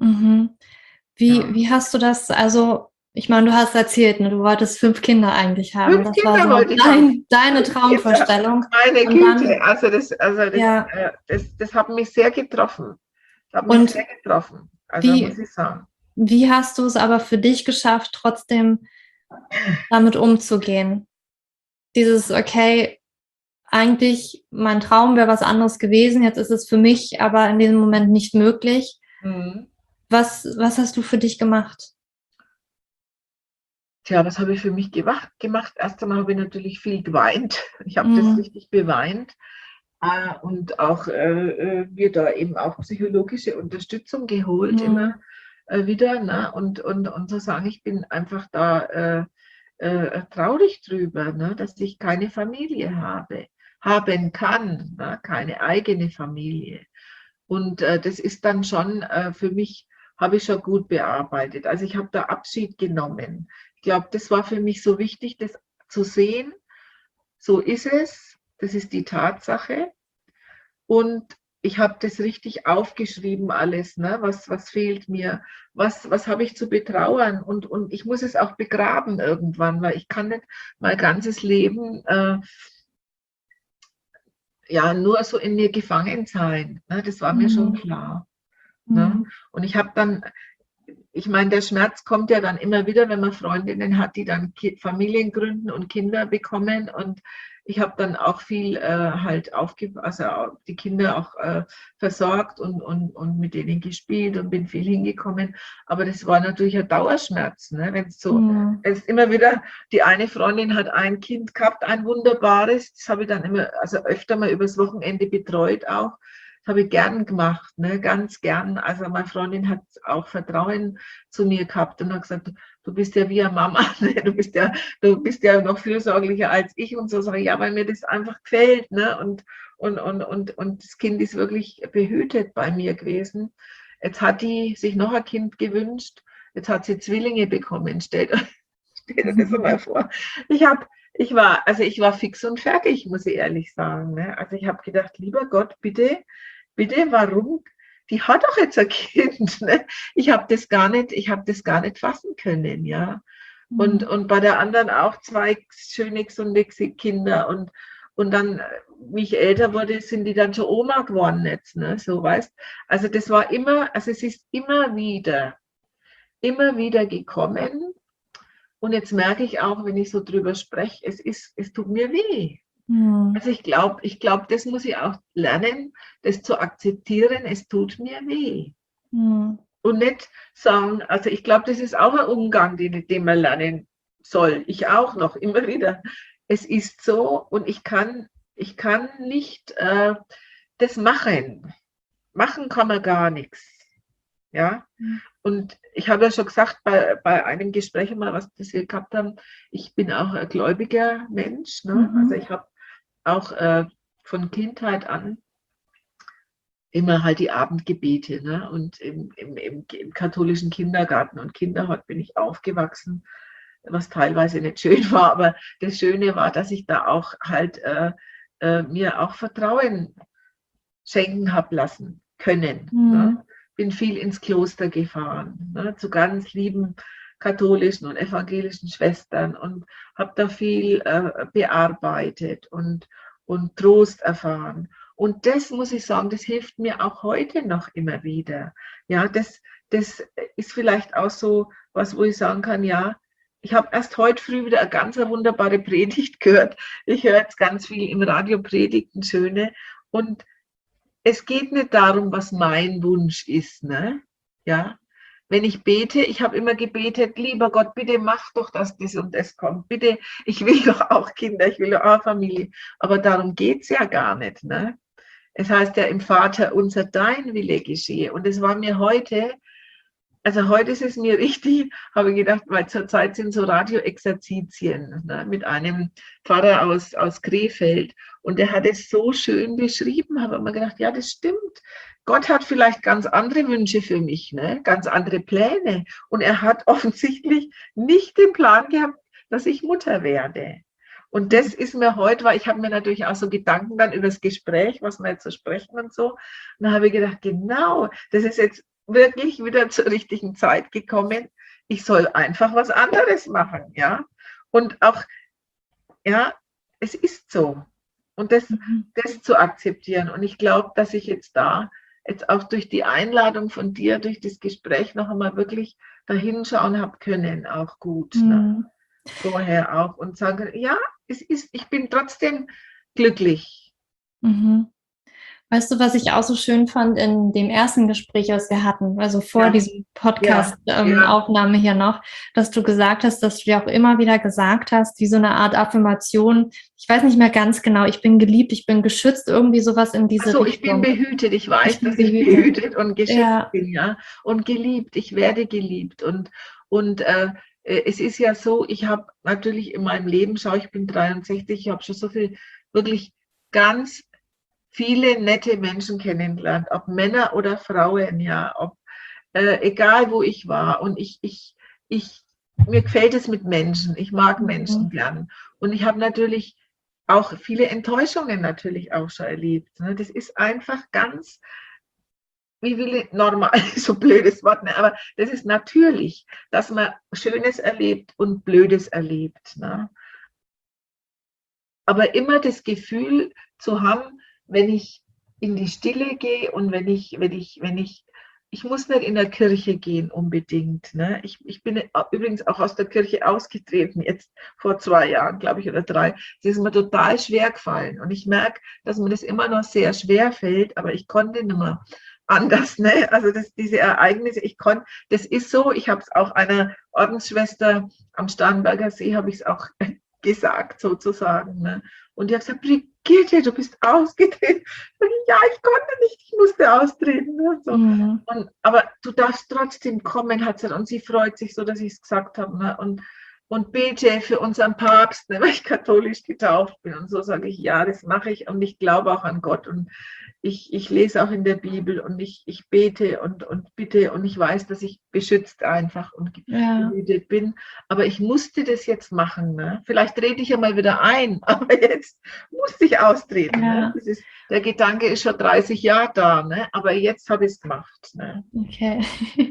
Mhm. Ja. Wie hast du das, also, ich meine, du hast erzählt, ne, du wolltest 5 Kinder eigentlich haben. 5 Das war Kinder so wollte ich haben. deine 5 Kinder. Traumvorstellung. Meine Und Güte. dann, ja, Das hat mich sehr getroffen. Das hat mich und sehr getroffen. Also muss wie ich sagen. wie hast du es aber für dich geschafft, trotzdem damit umzugehen? Dieses: „Okay, eigentlich mein Traum wäre was anderes gewesen, jetzt ist es für mich aber in diesem Moment nicht möglich.“ Mhm. Was hast du für dich gemacht? Tja, was habe ich für mich gemacht? Erst einmal habe ich natürlich viel geweint. Ich habe das Mhm. richtig beweint, und auch, mir da eben auch psychologische Unterstützung geholt immer, Mhm. wieder, ne? Und so sagen, ich bin einfach da, traurig drüber, ne, dass ich keine Familie haben kann, ne, keine eigene Familie. Und, das ist dann schon, für mich habe ich schon gut bearbeitet. Also, ich habe da Abschied genommen. Ich glaube, das war für mich so wichtig, das zu sehen, so ist es, das ist die Tatsache. Und ich habe das richtig aufgeschrieben alles, ne? Was fehlt mir? Was habe ich zu betrauern? Und ich muss es auch begraben irgendwann, weil ich kann nicht mein ganzes Leben, ja, nur so in mir gefangen sein, ne? Das war mir schon Mhm. klar, ne? Mhm. Und ich habe dann ich meine, der Schmerz kommt ja dann immer wieder, wenn man Freundinnen hat, die dann Familien gründen und Kinder bekommen. Und ich habe dann auch viel halt die Kinder auch versorgt und mit denen gespielt und bin viel hingekommen. Aber das war natürlich ein Dauerschmerz, ne? Wenn es so, Mhm. wenn es immer wieder, die eine Freundin hat ein Kind gehabt, ein wunderbares, das habe ich dann immer, also öfter mal übers Wochenende betreut auch. Das habe ich gern gemacht, ne? Ganz gern. Also meine Freundin hat auch Vertrauen zu mir gehabt und hat gesagt, du bist ja wie eine Mama, ne? Du bist ja noch fürsorglicher als ich und so. Sage ich, ja, weil mir das einfach gefällt, ne? Und das Kind ist wirklich behütet bei mir gewesen. Jetzt hat die sich noch ein Kind gewünscht. Jetzt hat sie Zwillinge bekommen. Stell dir das mal vor. Ich habe ich war fix und fertig, muss ich ehrlich sagen. Ne? Also ich habe gedacht, lieber Gott, bitte, warum? Die hat doch jetzt ein Kind. Ne? Ich habe das gar nicht fassen können, ja. Mhm. Und bei der anderen auch 2 schöne, gesunde Kinder. Und dann, wie ich älter wurde, sind die dann schon Oma geworden jetzt, ne? So, weißt. Also das war immer, also es ist immer wieder gekommen. Und jetzt merke ich auch, wenn ich so drüber spreche, es tut mir weh. Mhm. Also ich glaube, das muss ich auch lernen, das zu akzeptieren, es tut mir weh. Mhm. Und nicht sagen, also ich glaube, das ist auch ein Umgang, den man lernen soll. Ich auch noch, immer wieder. Es ist so und ich kann nicht das machen. Machen kann man gar nichts. Ja. Und ich habe ja schon gesagt, bei einem Gespräch mal, was das wir gehabt haben, ich bin auch ein gläubiger Mensch. Ne? Also Mhm. ich habe auch von Kindheit an immer halt die Abendgebete. Ne? Und im katholischen Kindergarten und Kinderhort bin ich aufgewachsen, was teilweise nicht schön war, aber das Schöne war, dass ich da auch halt mir auch Vertrauen schenken habe lassen können. Ne? Mhm. Bin viel ins Kloster gefahren, ne? Zu ganz lieben katholischen und evangelischen Schwestern und habe da viel bearbeitet und Trost erfahren. Und das muss ich sagen, das hilft mir auch heute noch immer wieder. Ja, das ist vielleicht auch so was, wo ich sagen kann, ja, ich habe erst heute früh wieder eine ganz wunderbare Predigt gehört. Ich höre jetzt ganz viel im Radio Predigten, schöne. Und es geht nicht darum, was mein Wunsch ist, ne? Ja. Wenn ich bete, ich habe immer gebetet, lieber Gott, bitte mach doch, dass das und das kommt. Bitte, ich will doch auch Kinder, ich will doch auch Familie. Aber darum geht's ja gar nicht, ne? Es heißt ja im Vater unser, dein Wille geschehe. Und es war mir heute, also heute ist es mir richtig, habe ich gedacht, weil zurzeit sind so Radioexerzitien, ne, mit einem Pfarrer aus Krefeld. Und der hat es so schön beschrieben, habe ich mir gedacht, ja, das stimmt. Gott hat vielleicht ganz andere Wünsche für mich, ne, ganz andere Pläne. Und er hat offensichtlich nicht den Plan gehabt, dass ich Mutter werde. Und das ist mir heute, weil ich habe mir natürlich auch so Gedanken dann über das Gespräch, was wir jetzt so sprechen und so. Und da habe ich gedacht, genau, das ist jetzt wirklich wieder zur richtigen Zeit gekommen. Ich soll einfach was anderes machen, ja. Und auch, ja, es ist so. Und das zu akzeptieren. Und ich glaube, dass ich jetzt auch durch die Einladung von dir, durch das Gespräch noch einmal wirklich dahin schauen habe können, auch gut. Ne? Vorher auch. Und sagen, ja, ich bin trotzdem glücklich. Weißt du, was ich auch so schön fand in dem ersten Gespräch, was wir hatten, also vor diesem Podcast-Aufnahme hier noch, dass du gesagt hast, dass du dir auch immer wieder gesagt hast, wie so eine Art Affirmation, ich weiß nicht mehr ganz genau, ich bin geliebt, ich bin geschützt, irgendwie sowas in diese Richtung. Ich bin behütet, ich weiß, dass ich behütet und geschützt bin, ja, und geliebt, ich werde geliebt und es ist ja so, ich habe natürlich in meinem Leben, ich bin 63, ich habe schon so viel, wirklich ganz viele nette Menschen kennengelernt, ob Männer oder Frauen, ja, egal wo ich war. Und mir gefällt es mit Menschen, ich mag Menschen gern. Und ich habe natürlich auch viele Enttäuschungen natürlich auch schon erlebt. Ne? Das ist einfach ganz, wie will ich, normal, so blödes Wort, ne? Aber das ist natürlich, dass man Schönes erlebt und Blödes erlebt. Ne? Aber immer das Gefühl zu haben, wenn ich in die Stille gehe und ich muss nicht in der Kirche gehen unbedingt. Ne? Ich bin übrigens auch aus der Kirche ausgetreten, jetzt vor 2 Jahren, glaube ich, oder 3. Es ist mir total schwer gefallen. Und ich merke, dass mir das immer noch sehr schwer fällt, aber ich konnte nicht mehr anders. Ne? Also diese Ereignisse, das ist so, ich habe es auch einer Ordensschwester am Starnberger See, habe ich es auch gesagt sozusagen. Ne? Und die hat gesagt, Brigitte, du bist ausgetreten. Ja, ich konnte nicht, ich musste austreten. Ne? So. Aber du darfst trotzdem kommen, hat sie gesagt. Und sie freut sich so, dass ich es gesagt habe. Ne? Und bete für unseren Papst, ne? Weil ich katholisch getauft bin. Und so sage ich, ja, das mache ich. Und ich glaube auch an Gott. Und ich lese auch in der Bibel und ich bete und bitte und ich weiß, dass ich beschützt einfach und behütet bin. Aber ich musste das jetzt machen. Ne? Vielleicht trete ich ja mal wieder ein, aber jetzt musste ich austreten. Ja. Ne? Der Gedanke ist schon 30 Jahre da, ne? Aber jetzt habe ich es gemacht. Ne? Okay.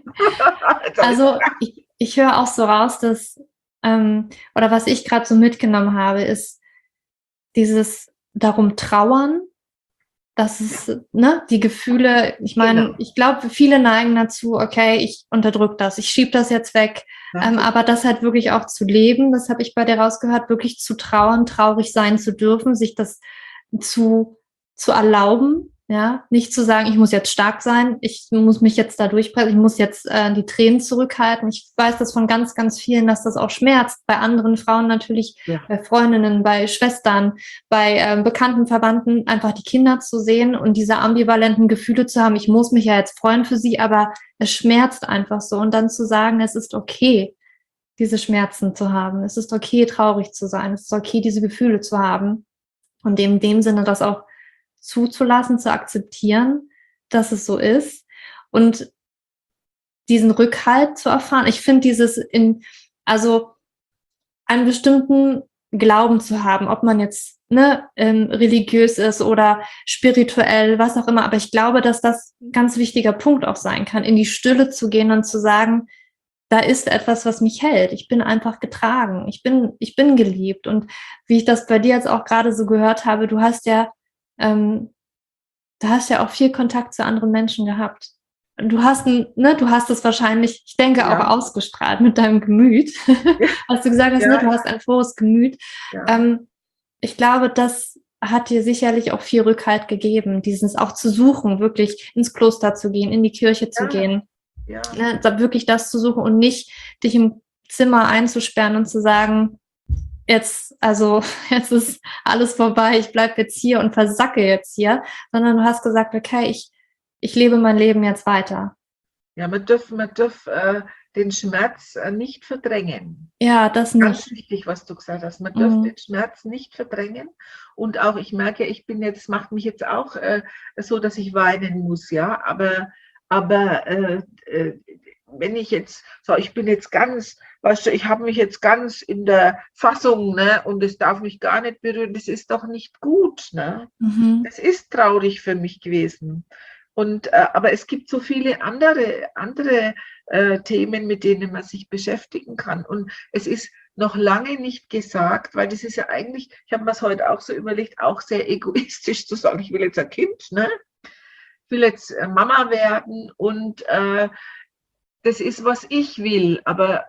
Also ich höre auch so raus, dass, oder was ich gerade so mitgenommen habe, ist dieses darum trauern, dass es, ne, die Gefühle, ich meine, ich glaube, viele neigen dazu, okay, ich unterdrücke das, ich schiebe das jetzt weg, aber das halt wirklich auch zu leben, das habe ich bei dir rausgehört, wirklich zu trauern, traurig sein zu dürfen, sich das zu erlauben, ja, nicht zu sagen, ich muss jetzt stark sein, ich muss mich jetzt da durchpressen, ich muss jetzt die Tränen zurückhalten. Ich weiß das von ganz, ganz vielen, dass das auch schmerzt. Bei anderen Frauen natürlich, bei Freundinnen, bei Schwestern, bei bekannten Verwandten, einfach die Kinder zu sehen und diese ambivalenten Gefühle zu haben. Ich muss mich ja jetzt freuen für sie, aber es schmerzt einfach so. Und dann zu sagen, es ist okay, diese Schmerzen zu haben. Es ist okay, traurig zu sein. Es ist okay, diese Gefühle zu haben. Und in dem Sinne das auch zuzulassen, zu akzeptieren, dass es so ist und diesen Rückhalt zu erfahren. Ich finde also einen bestimmten Glauben zu haben, ob man jetzt religiös ist oder spirituell, was auch immer. Aber ich glaube, dass das ein ganz wichtiger Punkt auch sein kann, in die Stille zu gehen und zu sagen, da ist etwas, was mich hält. Ich bin einfach getragen. Ich bin geliebt. Und wie ich das bei dir jetzt auch gerade so gehört habe, du hast ja auch viel Kontakt zu anderen Menschen gehabt. Du hast es wahrscheinlich, ich denke, auch ausgestrahlt mit deinem Gemüt. Was du gesagt hast, du hast ein frohes Gemüt. Ja. Ich glaube, das hat dir sicherlich auch viel Rückhalt gegeben, dieses auch zu suchen, wirklich ins Kloster zu gehen, in die Kirche zu gehen. Ja. Wirklich das zu suchen und nicht dich im Zimmer einzusperren und zu sagen, jetzt ist alles vorbei, ich bleibe jetzt hier und versacke jetzt hier, sondern du hast gesagt, okay, ich lebe mein Leben jetzt weiter. Ja, man darf den Schmerz nicht verdrängen. Ja, das nicht. Ganz wichtig, was du gesagt hast. Man darf den Schmerz nicht verdrängen. Und auch, ich merke, es macht mich jetzt auch so, dass ich weinen muss, ja, aber wenn ich jetzt, ich bin jetzt ganz, weißt du, ich habe mich jetzt ganz in der Fassung, ne, und es darf mich gar nicht berühren, das ist doch nicht gut, ne? Das ist traurig für mich gewesen. Aber es gibt so viele andere Themen, mit denen man sich beschäftigen kann. Und es ist noch lange nicht gesagt, weil das ist ja eigentlich, ich habe mir das heute auch so überlegt, auch sehr egoistisch zu sagen, ich will jetzt ein Kind, ne? Ich will jetzt Mama werden und das ist, was ich will, aber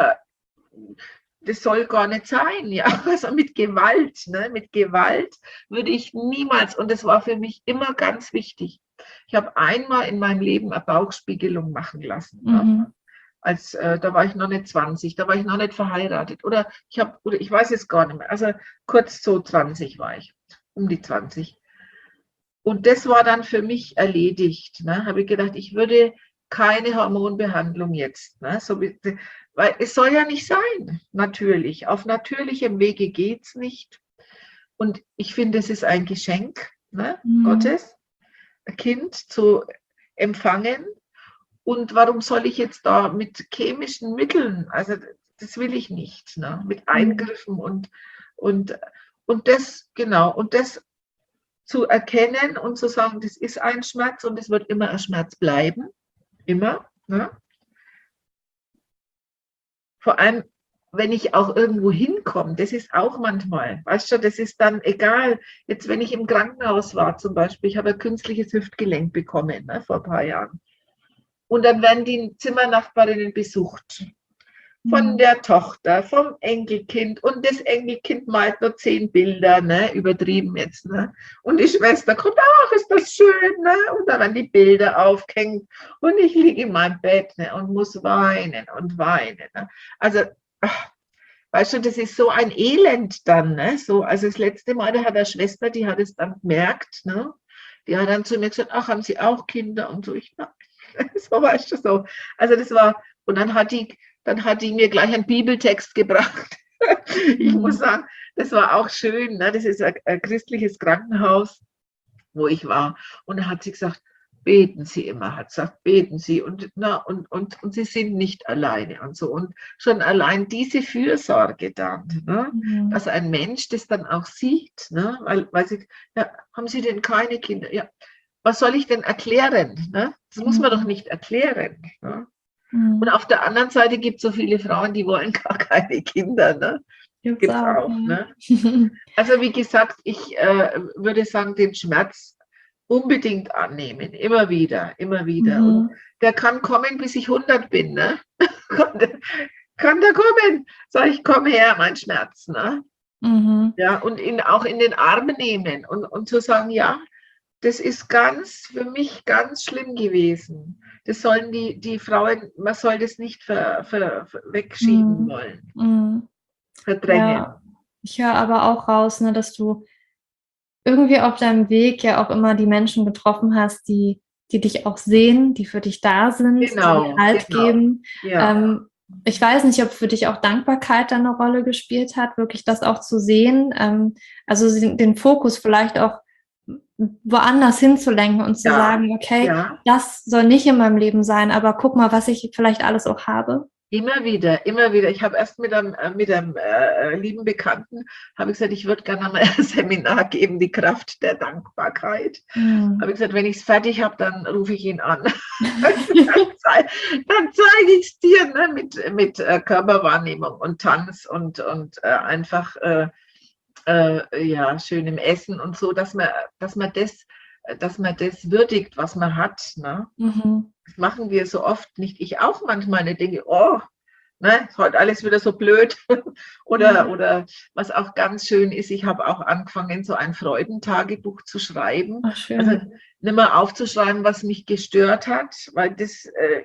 das soll gar nicht sein, ja, also mit Gewalt, ne? Mit Gewalt würde ich niemals, und das war für mich immer ganz wichtig. Ich habe einmal in meinem Leben eine Bauchspiegelung machen lassen. Ne? Da war ich noch nicht 20, da war ich noch nicht verheiratet. Oder ich weiß es gar nicht mehr. Also kurz so 20 war ich, um die 20. Und das war dann für mich erledigt. Ne? Habe ich gedacht, ich würde keine Hormonbehandlung jetzt. Ne? Weil es soll ja nicht sein, natürlich. Auf natürlichem Wege geht es nicht. Und ich finde, es ist ein Geschenk, ne, Gottes, ein Kind zu empfangen. Und warum soll ich jetzt da mit chemischen Mitteln, also das will ich nicht, ne, mit Eingriffen und das, genau, und das zu erkennen und zu sagen, das ist ein Schmerz und es wird immer ein Schmerz bleiben, immer, ne? Vor allem, wenn ich auch irgendwo hinkomme, das ist auch manchmal, weißt du, das ist dann egal. Jetzt, wenn ich im Krankenhaus war zum Beispiel, ich habe ein künstliches Hüftgelenk bekommen, ne, vor ein paar Jahren. Und dann werden die Zimmernachbarinnen besucht. Von der Tochter, vom Enkelkind. Und das Enkelkind malt nur 10 Bilder, ne, übertrieben jetzt. Ne. Und die Schwester kommt, ach, ist das schön. Ne. Und dann werden die Bilder aufgehängt. Und ich liege in meinem Bett, ne, und muss weinen und weinen. Ne. Also, weißt du, das ist so ein Elend dann. Ne. So, also das letzte Mal, da hat eine Schwester, die hat es dann gemerkt. Ne. Die hat dann zu mir gesagt, ach, haben Sie auch Kinder? Und so, so, weißt du, so. Also das war, und dann hat die mir gleich einen Bibeltext gebracht. Ich muss sagen, das war auch schön. Ne? Das ist ein christliches Krankenhaus, wo ich war. Und da hat sie gesagt, beten Sie immer, hat gesagt, beten Sie. Und Sie sind nicht alleine und so. Und schon allein diese Fürsorge dann, ne? Dass ein Mensch das dann auch sieht, ne? Weil sie, ja, haben Sie denn keine Kinder? Ja, was soll ich denn erklären? Ne? Das muss man doch nicht erklären. Ne? Und auf der anderen Seite gibt es so viele Frauen, die wollen gar keine Kinder. Ne? Gibt es auch. Ne? Also wie gesagt, ich würde sagen, den Schmerz unbedingt annehmen. Immer wieder, immer wieder. Und der kann kommen, bis ich 100 bin. Ne? Kann der kommen? Sag ich, komm her, mein Schmerz. Ne? Ja, und ihn auch in den Arm nehmen und zu sagen, ja, das ist für mich ganz schlimm gewesen. Das sollen die Frauen, man soll das nicht wegschieben wollen. Verdrängen. Ja, ich höre aber auch raus, ne, dass du irgendwie auf deinem Weg ja auch immer die Menschen getroffen hast, die dich auch sehen, die für dich da sind, Genau, die dir Halt geben. Ja. Ich weiß nicht, ob für dich auch Dankbarkeit da eine Rolle gespielt hat, wirklich das auch zu sehen, also den Fokus vielleicht auch woanders hinzulenken und zu sagen, okay, das soll nicht in meinem Leben sein, aber guck mal, was ich vielleicht alles auch habe. Immer wieder, immer wieder. Ich habe erst mit einem lieben Bekannten, habe ich gesagt, ich würde gerne mal ein Seminar geben, die Kraft der Dankbarkeit. Habe ich gesagt, wenn ich es fertig habe, dann rufe ich ihn an. dann zeige ich es dir, ne, mit Körperwahrnehmung und Tanz und einfach ja, schönem Essen und so, dass man das würdigt, was man hat. Ne? Das machen wir so oft nicht. Ich auch manchmal. Ich denke, oh, ne, ist heute alles wieder so blöd. oder was auch ganz schön ist, ich habe auch angefangen, so ein Freudentagebuch zu schreiben. Ach, schön. Also nicht mehr aufzuschreiben, was mich gestört hat, weil das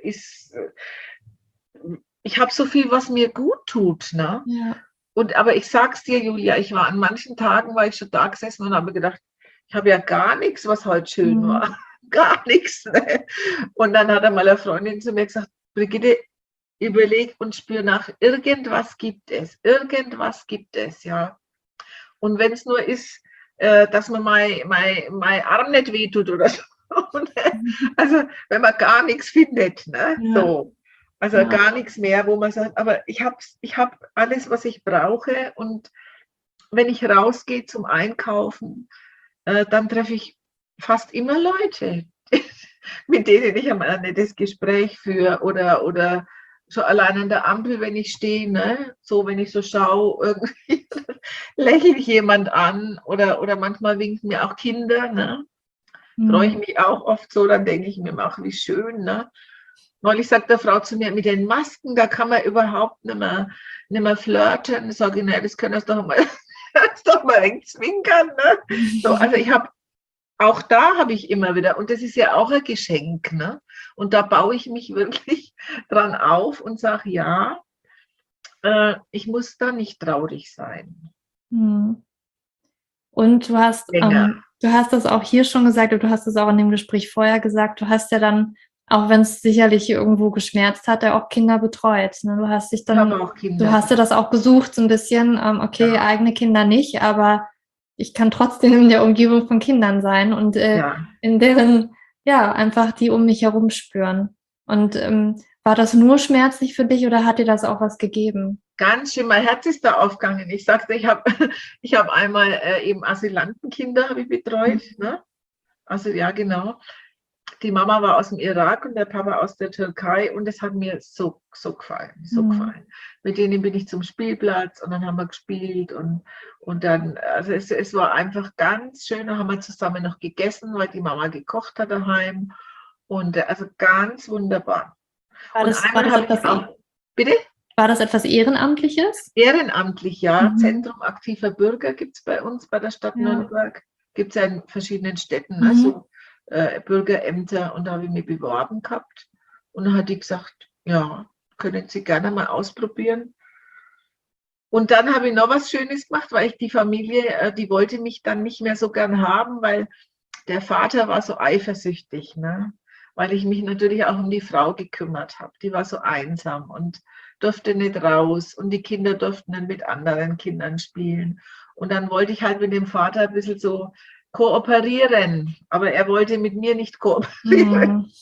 ich habe so viel, was mir gut tut. Ne? Ja. Aber ich sag's dir, Julia, ich war an manchen Tagen, war ich schon da gesessen und habe gedacht, ich habe ja gar nichts, was heute schön war. Gar nichts. Ne? Und dann hat einmal eine Freundin zu mir gesagt, Brigitte, überleg und spür nach, irgendwas gibt es. Irgendwas gibt es, ja. Und wenn es nur ist, dass mir mein Arm nicht wehtut oder so. Also wenn man gar nichts findet, ne? Ja. So. Also gar nichts mehr, wo man sagt, aber ich hab alles, was ich brauche. Und wenn ich rausgehe zum Einkaufen, dann treffe ich fast immer Leute. mit denen ich einmal ein nettes Gespräch führe oder schon allein an der Ampel, wenn ich stehe, ne? So, wenn ich so schaue, irgendwie lächle ich jemand an oder manchmal winken mir auch Kinder, ne? Freue ich Mhm. mich auch oft so, dann denke ich mir, ach, wie schön, ne? Neulich sagt der Frau zu mir, mit den Masken, da kann man überhaupt nicht mehr flirten. Ich sage, ne, das können wir doch mal, das doch mal ein zwinkern, ne? So, also auch da habe ich immer wieder, und das ist ja auch ein Geschenk, ne? Und da baue ich mich wirklich dran auf und sage, ja, ich muss da nicht traurig sein. Mhm. Und Länger. du hast das auch hier schon gesagt, und du hast es auch in dem Gespräch vorher gesagt, du hast ja dann, auch wenn es sicherlich irgendwo geschmerzt hat, ja auch Kinder betreut. Ne? Ich habe auch Du Kinder. hast dir das auch gesucht, so ein bisschen, okay, Ja, eigene Kinder nicht, aber ich kann trotzdem in der Umgebung von Kindern sein und ja. in deren, ja, einfach die um mich herum spüren. Und war das nur schmerzlich für dich oder hat dir das auch was gegeben? Ganz schön, mein Herz ist da aufgegangen. Ich sagte, ich hab einmal eben Asylantenkinder habe ich betreut. Ne? Also ja, genau. Die Mama war aus dem Irak und der Papa aus der Türkei und es hat mir so gefallen, so Mhm. gefallen. Mit denen bin ich zum Spielplatz und dann haben wir gespielt und dann, also es war einfach ganz schön, da haben wir zusammen noch gegessen, weil die Mama gekocht hat daheim und also ganz wunderbar. Und War einmal das habe ich auch, bitte? war das etwas Ehrenamtliches? Ehrenamtlich, ja. Mhm. Zentrum aktiver Bürger gibt es bei uns, bei der Stadt Ja. Nürnberg. Gibt es ja in verschiedenen Städten, ne, Mhm. so Bürgerämter. Und da habe ich mich beworben gehabt. Und dann hat die gesagt, ja, können Sie gerne mal ausprobieren. Und dann habe ich noch was Schönes gemacht, weil ich die Familie, die wollte mich dann nicht mehr so gern haben, weil der Vater war so eifersüchtig, ne? Weil ich mich natürlich auch um die Frau gekümmert habe. Die war so einsam und durfte nicht raus und die Kinder durften dann mit anderen Kindern spielen. Und dann wollte ich halt mit dem Vater ein bisschen so kooperieren, aber er wollte mit mir nicht kooperieren. Mhm.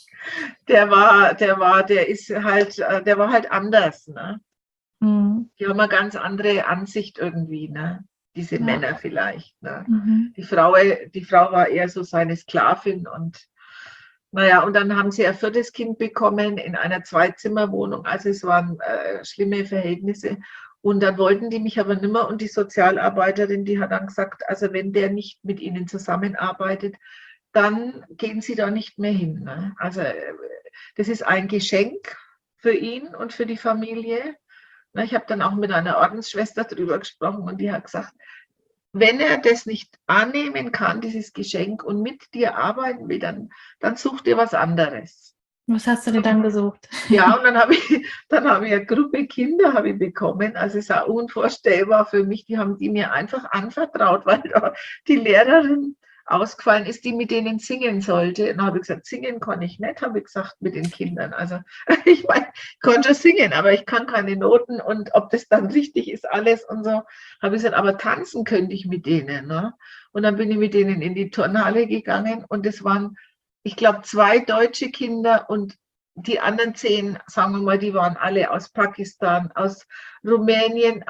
Der war halt anders, ne? Mhm. Die haben eine ganz andere Ansicht irgendwie, ne? Diese Ja. Männer vielleicht, ne? Mhm. Die Frau war eher so seine Sklavin und naja, und dann haben sie ein viertes Kind bekommen in einer Zweizimmerwohnung. Also es waren schlimme Verhältnisse. Und dann wollten die mich aber nimmer und die Sozialarbeiterin, die hat dann gesagt, also wenn der nicht mit ihnen zusammenarbeitet, dann gehen sie da nicht mehr hin. Ne? Also das ist ein Geschenk für ihn und für die Familie. Na, ich habe dann auch mit einer Ordensschwester drüber gesprochen und die hat gesagt, wenn er das nicht annehmen kann, dieses Geschenk, und mit dir arbeiten will, dann such dir was anderes. Was hast du dir dann gesucht? Ja, und dann habe ich eine Gruppe Kinder habe ich bekommen. Also es ist auch unvorstellbar für mich. Die haben die mir einfach anvertraut, weil da die Lehrerin ausgefallen ist, die mit denen singen sollte. Und dann habe ich gesagt, singen kann ich nicht, habe ich gesagt, mit den Kindern. Also ich meine, ich konnte schon singen, aber ich kann keine Noten und ob das dann richtig ist, alles und so. Habe ich gesagt, aber tanzen könnte ich mit denen. Ne? Und dann bin ich mit denen in die Turnhalle gegangen und es waren, ich glaube, 2 deutsche Kinder und die anderen 10, sagen wir mal, die waren alle aus Pakistan, aus Rumänien,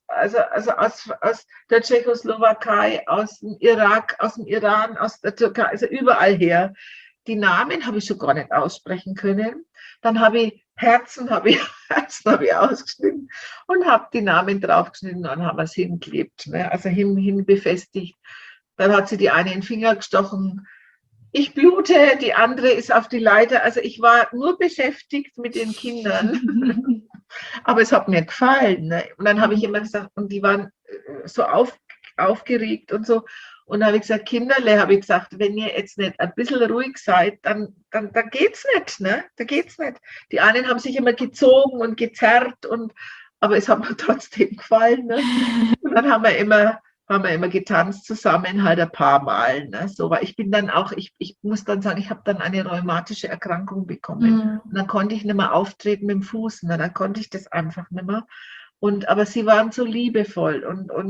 aus der Tschechoslowakei, aus dem Irak, aus dem Iran, aus der Türkei, also überall her. Die Namen habe ich schon gar nicht aussprechen können. Dann Herzen habe ich ausgeschnitten und habe die Namen draufgeschnitten, dann haben wir es hingeklebt, ne? Also hin befestigt. Dann hat sie die eine in den Finger gestochen, ich blute, die andere ist auf die Leiter. Also ich war nur beschäftigt mit den Kindern, aber es hat mir gefallen. Ne? Und dann habe ich immer gesagt, und die waren so aufgeregt und so. Und dann habe ich gesagt, Kinderle, habe ich gesagt, wenn ihr jetzt nicht ein bisschen ruhig seid, dann geht's nicht. Ne? Da geht's nicht. Die einen haben sich immer gezogen und gezerrt, aber es hat mir trotzdem gefallen. Ne? Und dann haben wir immer getanzt zusammen, halt ein paar Mal. Ne? So, weil ich bin dann auch, ich muss dann sagen, ich habe dann eine rheumatische Erkrankung bekommen. Mhm. Und dann konnte ich nicht mehr auftreten mit dem Fuß. Ne? Dann konnte ich das einfach nicht mehr. Aber sie waren so liebevoll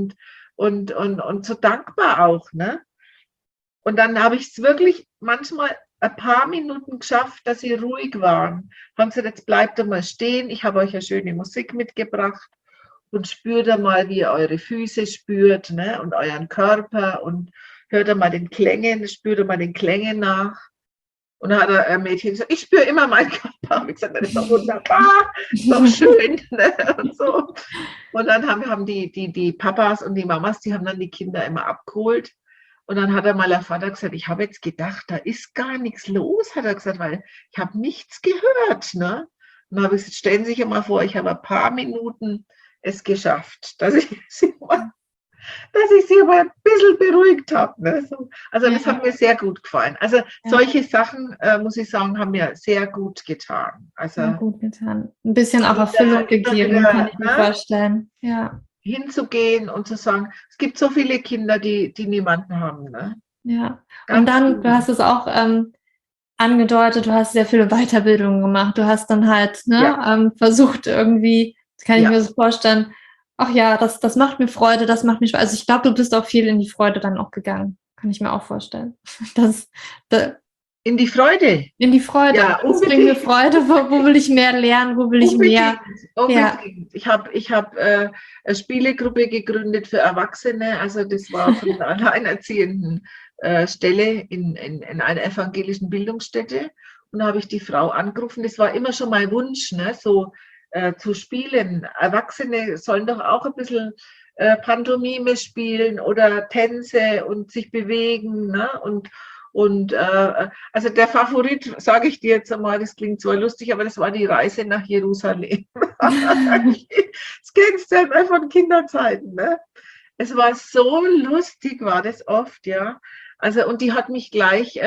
und so dankbar auch. Ne? Und dann habe ich es wirklich manchmal ein paar Minuten geschafft, dass sie ruhig waren. Haben sie gesagt, jetzt bleibt ihr mal stehen, ich habe euch eine schöne Musik mitgebracht und spürt mal, wie ihr eure Füße spürt, ne? Und euren Körper und hört mal den Klängen, spürt mal den Klängen nach. Und dann hat ein Mädchen gesagt, ich spüre immer meinen Körper. Und ich gesagt, das ist doch wunderbar, ist doch schön. Ne? Und so. Und dann haben die Papas und die Mamas, die haben dann die Kinder immer abgeholt. Und dann hat mal der Vater gesagt, ich habe jetzt gedacht, da ist gar nichts los, hat er gesagt, weil ich habe nichts gehört. Ne? Und dann habe ich gesagt, stellen Sie sich mal vor, ich habe ein paar Minuten es geschafft, dass ich sie aber ein bisschen beruhigt habe. Ne? So. Also das hat mir sehr gut gefallen. Also solche Sachen, muss ich sagen, haben mir sehr gut getan. Also sehr gut getan. Ein bisschen auch Erfüllung gegeben, kann ich mir vorstellen. Ja. Hinzugehen und zu sagen, es gibt so viele Kinder, die niemanden haben. Ne? Ja, und dann, du hast es auch angedeutet, du hast sehr viele Weiterbildungen gemacht. Du hast dann halt versucht irgendwie, kann ich mir so vorstellen, ach ja, das macht mir Freude, das macht mir Spaß. Also ich glaube, du bist auch viel in die Freude dann auch gegangen. Kann ich mir auch vorstellen. In die Freude? In die Freude. Ja, das bringt mir Freude. Wo will ich mehr lernen? Wo will ich mehr? Unbedingt. Ja. Ich hab eine Spielegruppe gegründet für Erwachsene. Also das war von einer alleinerziehenden Stelle in einer evangelischen Bildungsstätte. Und da habe ich die Frau angerufen. Das war immer schon mein Wunsch, ne? So zu spielen. Erwachsene sollen doch auch ein bisschen Pantomime spielen oder Tänze und sich bewegen. Ne? Und also der Favorit, sage ich dir jetzt einmal, das klingt zwar lustig, aber das war die Reise nach Jerusalem. Das kennst du ja von Kinderzeiten. Ne? Es war so lustig, war das oft, ja. Also und die hat mich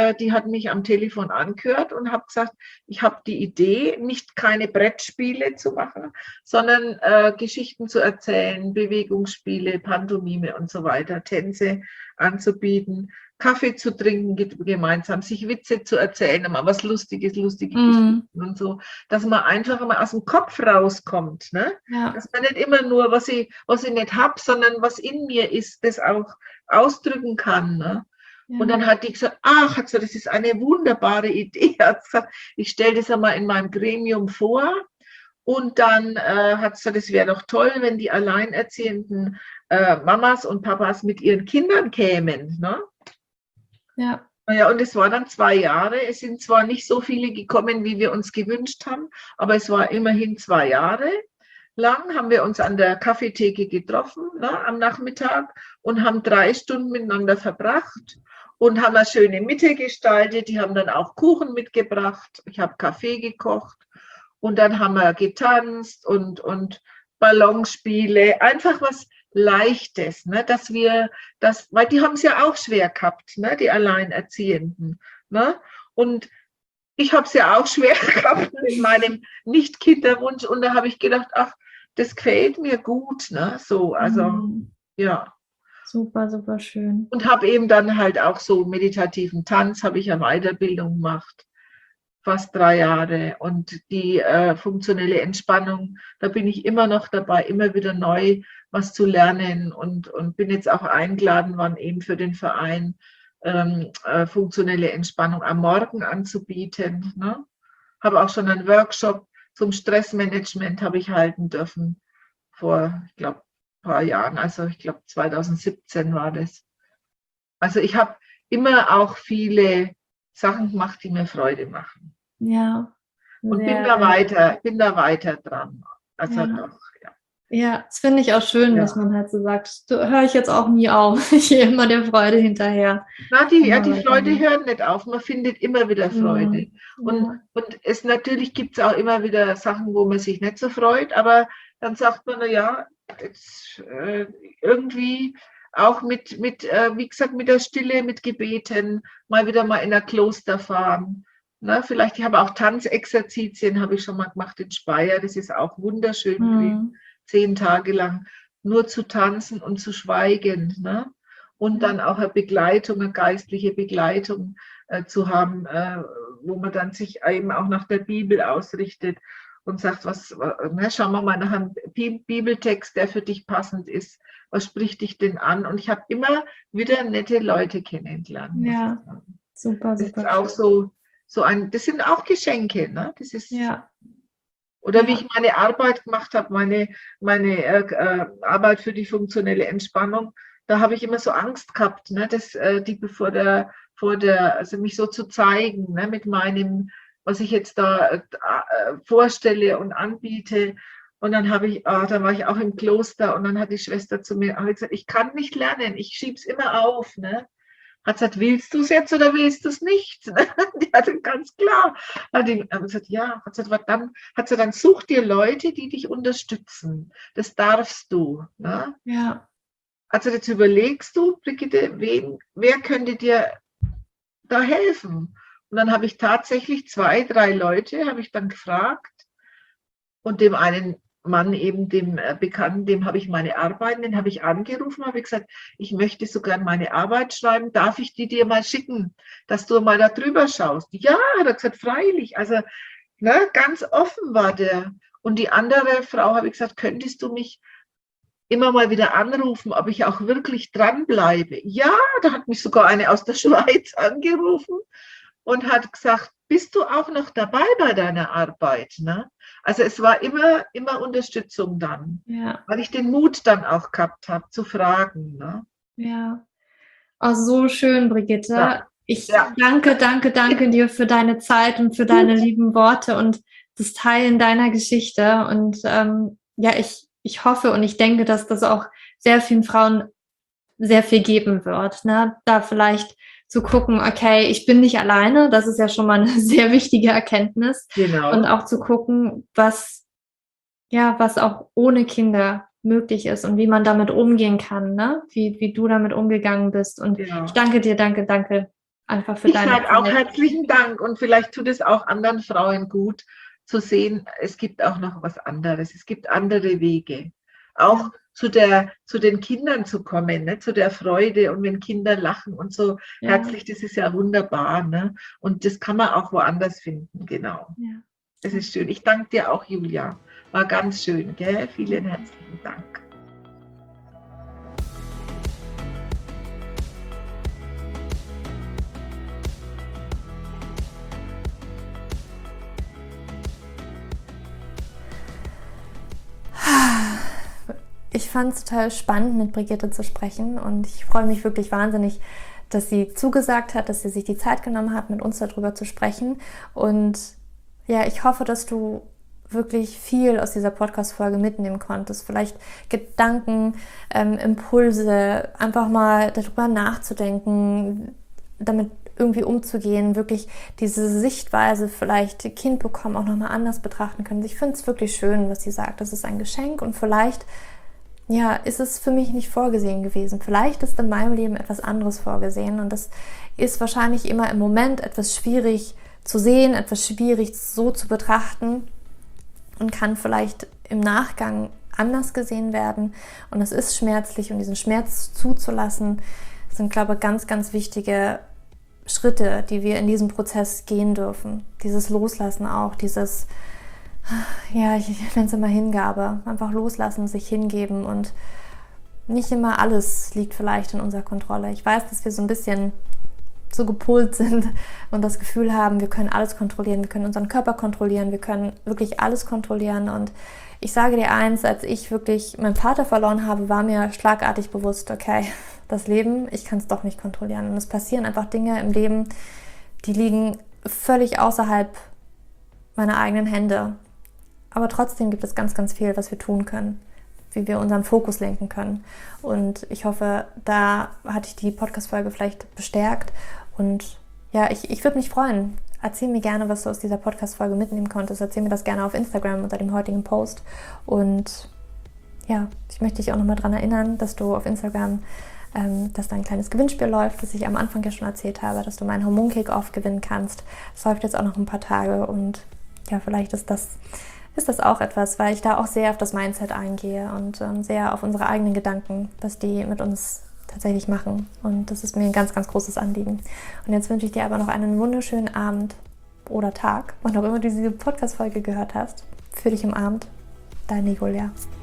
am Telefon angehört und hat gesagt, ich habe die Idee, keine Brettspiele zu machen, sondern Geschichten zu erzählen, Bewegungsspiele, Pantomime und so weiter, Tänze anzubieten, Kaffee zu trinken gemeinsam, sich Witze zu erzählen, mal was Lustiges, lustige Geschichten und so, dass man einfach mal aus dem Kopf rauskommt, ne? Ja. Dass man nicht immer nur, was ich nicht habe, sondern was in mir ist, das auch ausdrücken kann, ne? Ja. Und dann hat die gesagt, das ist eine wunderbare Idee. Hat gesagt, ich stelle das einmal in meinem Gremium vor. Und dann hat sie gesagt, es wäre doch toll, wenn die alleinerziehenden Mamas und Papas mit ihren Kindern kämen. Ne? Ja. Naja, und es war dann 2 Jahre. Es sind zwar nicht so viele gekommen, wie wir uns gewünscht haben, aber es war immerhin 2 Jahre lang, haben wir uns an der Kaffeetheke getroffen, ne, am Nachmittag und haben 3 Stunden miteinander verbracht und haben eine schöne Mitte gestaltet. Die haben dann auch Kuchen mitgebracht. Ich habe Kaffee gekocht und dann haben wir getanzt und Ballonspiele, einfach was Leichtes, ne, weil die haben es ja auch schwer gehabt, ne, die Alleinerziehenden, ne, und ich habe es ja auch schwer gehabt mit meinem Nicht-Kinderwunsch und da habe ich gedacht, das gefällt mir gut, ne, so, also, ja. Super, super schön. Und habe eben dann halt auch so meditativen Tanz, habe ich ja Weiterbildung gemacht, fast 3 Jahre und die funktionelle Entspannung, da bin ich immer noch dabei, immer wieder neu was zu lernen und bin jetzt auch eingeladen worden, eben für den Verein funktionelle Entspannung am Morgen anzubieten. Ne? Habe auch schon einen Workshop zum Stressmanagement habe ich halten dürfen vor, ich glaube, ein paar Jahren, also ich glaube 2017 war das. Also ich habe immer auch viele Sachen gemacht, die mir Freude machen. Ja. Und bin da weiter dran. Also doch, ja. Ja, das finde ich auch schön, dass man halt so sagt, höre ich jetzt auch nie auf. Ich gehe immer der Freude hinterher. Na, die Freude hören nicht auf. Man findet immer wieder Freude. Und natürlich gibt es auch immer wieder Sachen, wo man sich nicht so freut, aber dann sagt man, jetzt irgendwie auch mit wie gesagt, mit der Stille, mit Gebeten, mal wieder mal in ein Kloster fahren. Na, vielleicht, ich habe auch Tanzexerzitien, habe ich schon mal gemacht in Speyer, das ist auch wunderschön gewesen, 10 Tage lang nur zu tanzen und zu schweigen. Ne? Und dann auch eine geistliche Begleitung zu haben, wo man dann sich eben auch nach der Bibel ausrichtet und sagt, schauen wir mal nach einem Bibeltext, der für dich passend ist. Was spricht dich denn an? Und ich habe immer wieder nette Leute kennengelernt. Ja, super, super. Das ist auch das sind auch Geschenke. Ne? Das ist, oder wie ich meine Arbeit gemacht habe, meine Arbeit für die funktionelle Entspannung, da habe ich immer so Angst gehabt, ne, dass die bevor der also mich so zu zeigen, ne, mit meinem, was ich jetzt da vorstelle und anbiete. Und dann dann war ich auch im Kloster und dann hat die Schwester zu mir gesagt, ich kann nicht lernen, ich schieb's immer auf, ne? Hat gesagt, willst du es jetzt oder willst du es nicht? Die hatte ganz klar. Hat gesagt, ja. Hat sie dann such dir Leute, die dich unterstützen. Das darfst du. Ne? Ja. Also jetzt überlegst du, Brigitte, wer könnte dir da helfen? Und dann habe ich tatsächlich 2, 3 Leute, habe ich dann gefragt. Und dem einen Mann eben, dem Bekannten, dem habe ich meine Arbeiten, den habe ich angerufen, habe ich gesagt, ich möchte so gern meine Arbeit schreiben, darf ich die dir mal schicken, dass du mal da drüber schaust? Ja, hat er gesagt, freilich. Also ne, ganz offen war der. Und die andere Frau habe ich gesagt, könntest du mich immer mal wieder anrufen, ob ich auch wirklich dranbleibe? Ja, da hat mich sogar eine aus der Schweiz angerufen und hat gesagt, bist du auch noch dabei bei deiner Arbeit? Ne? Also es war immer Unterstützung dann, weil ich den Mut dann auch gehabt habe, zu fragen. Ne? Ja, oh, so schön, Brigitte. Ja. Ich danke dir für deine Zeit und für deine lieben Worte und das Teilen deiner Geschichte. Und ich hoffe und ich denke, dass das auch sehr vielen Frauen sehr viel geben wird. Ne? Da vielleicht zu gucken, okay, ich bin nicht alleine, das ist ja schon mal eine sehr wichtige Erkenntnis. Genau. Und auch zu gucken, was auch ohne Kinder möglich ist und wie man damit umgehen kann, ne? Wie du damit umgegangen bist. Und ich danke dir einfach für deine Zeit. Ich sage auch herzlichen Dank und vielleicht tut es auch anderen Frauen gut zu sehen, es gibt auch noch was anderes, es gibt andere Wege. Auch zu den Kindern zu kommen, ne? Zu der Freude und wenn Kinder lachen und so herzlich, das ist ja wunderbar. Ne? Und das kann man auch woanders finden, genau. Ja. Das ist schön. Ich danke dir auch, Julia. War ganz schön, gell? Vielen herzlichen Dank. Ich fand es total spannend, mit Brigitte zu sprechen und ich freue mich wirklich wahnsinnig, dass sie zugesagt hat, dass sie sich die Zeit genommen hat, mit uns darüber zu sprechen. Und ja, ich hoffe, dass du wirklich viel aus dieser Podcast-Folge mitnehmen konntest. Vielleicht Gedanken, Impulse, einfach mal darüber nachzudenken, damit irgendwie umzugehen, wirklich diese Sichtweise vielleicht Kind bekommen auch nochmal anders betrachten können. Ich finde es wirklich schön, was sie sagt. Das ist ein Geschenk und vielleicht ist es für mich nicht vorgesehen gewesen. Vielleicht ist in meinem Leben etwas anderes vorgesehen und das ist wahrscheinlich immer im Moment etwas schwierig zu sehen, etwas schwierig so zu betrachten und kann vielleicht im Nachgang anders gesehen werden und es ist schmerzlich und diesen Schmerz zuzulassen, sind, glaube ich, ganz, ganz wichtige Schritte, die wir in diesem Prozess gehen dürfen. Dieses Loslassen auch, dieses ich nenne es immer Hingabe. Einfach loslassen, sich hingeben und nicht immer alles liegt vielleicht in unserer Kontrolle. Ich weiß, dass wir so ein bisschen so gepolt sind und das Gefühl haben, wir können alles kontrollieren, wir können unseren Körper kontrollieren, wir können wirklich alles kontrollieren und ich sage dir eins, als ich wirklich meinen Vater verloren habe, war mir schlagartig bewusst, okay, das Leben, ich kann es doch nicht kontrollieren und es passieren einfach Dinge im Leben, die liegen völlig außerhalb meiner eigenen Hände. Aber trotzdem gibt es ganz, ganz viel, was wir tun können, wie wir unseren Fokus lenken können. Und ich hoffe, da hatte ich die Podcast-Folge vielleicht bestärkt. Und ich würde mich freuen. Erzähl mir gerne, was du aus dieser Podcast-Folge mitnehmen konntest. Erzähl mir das gerne auf Instagram unter dem heutigen Post. Und ich möchte dich auch nochmal daran erinnern, dass du auf Instagram, dass da ein kleines Gewinnspiel läuft, das ich am Anfang ja schon erzählt habe, dass du meinen Hormon-Kick-Off gewinnen kannst. Das läuft jetzt auch noch ein paar Tage und vielleicht ist das auch etwas, weil ich da auch sehr auf das Mindset eingehe und sehr auf unsere eigenen Gedanken, was die mit uns tatsächlich machen. Und das ist mir ein ganz, ganz großes Anliegen. Und jetzt wünsche ich dir aber noch einen wunderschönen Abend oder Tag, wann auch immer du diese Podcast-Folge gehört hast. Für dich im Abend, deine Julia.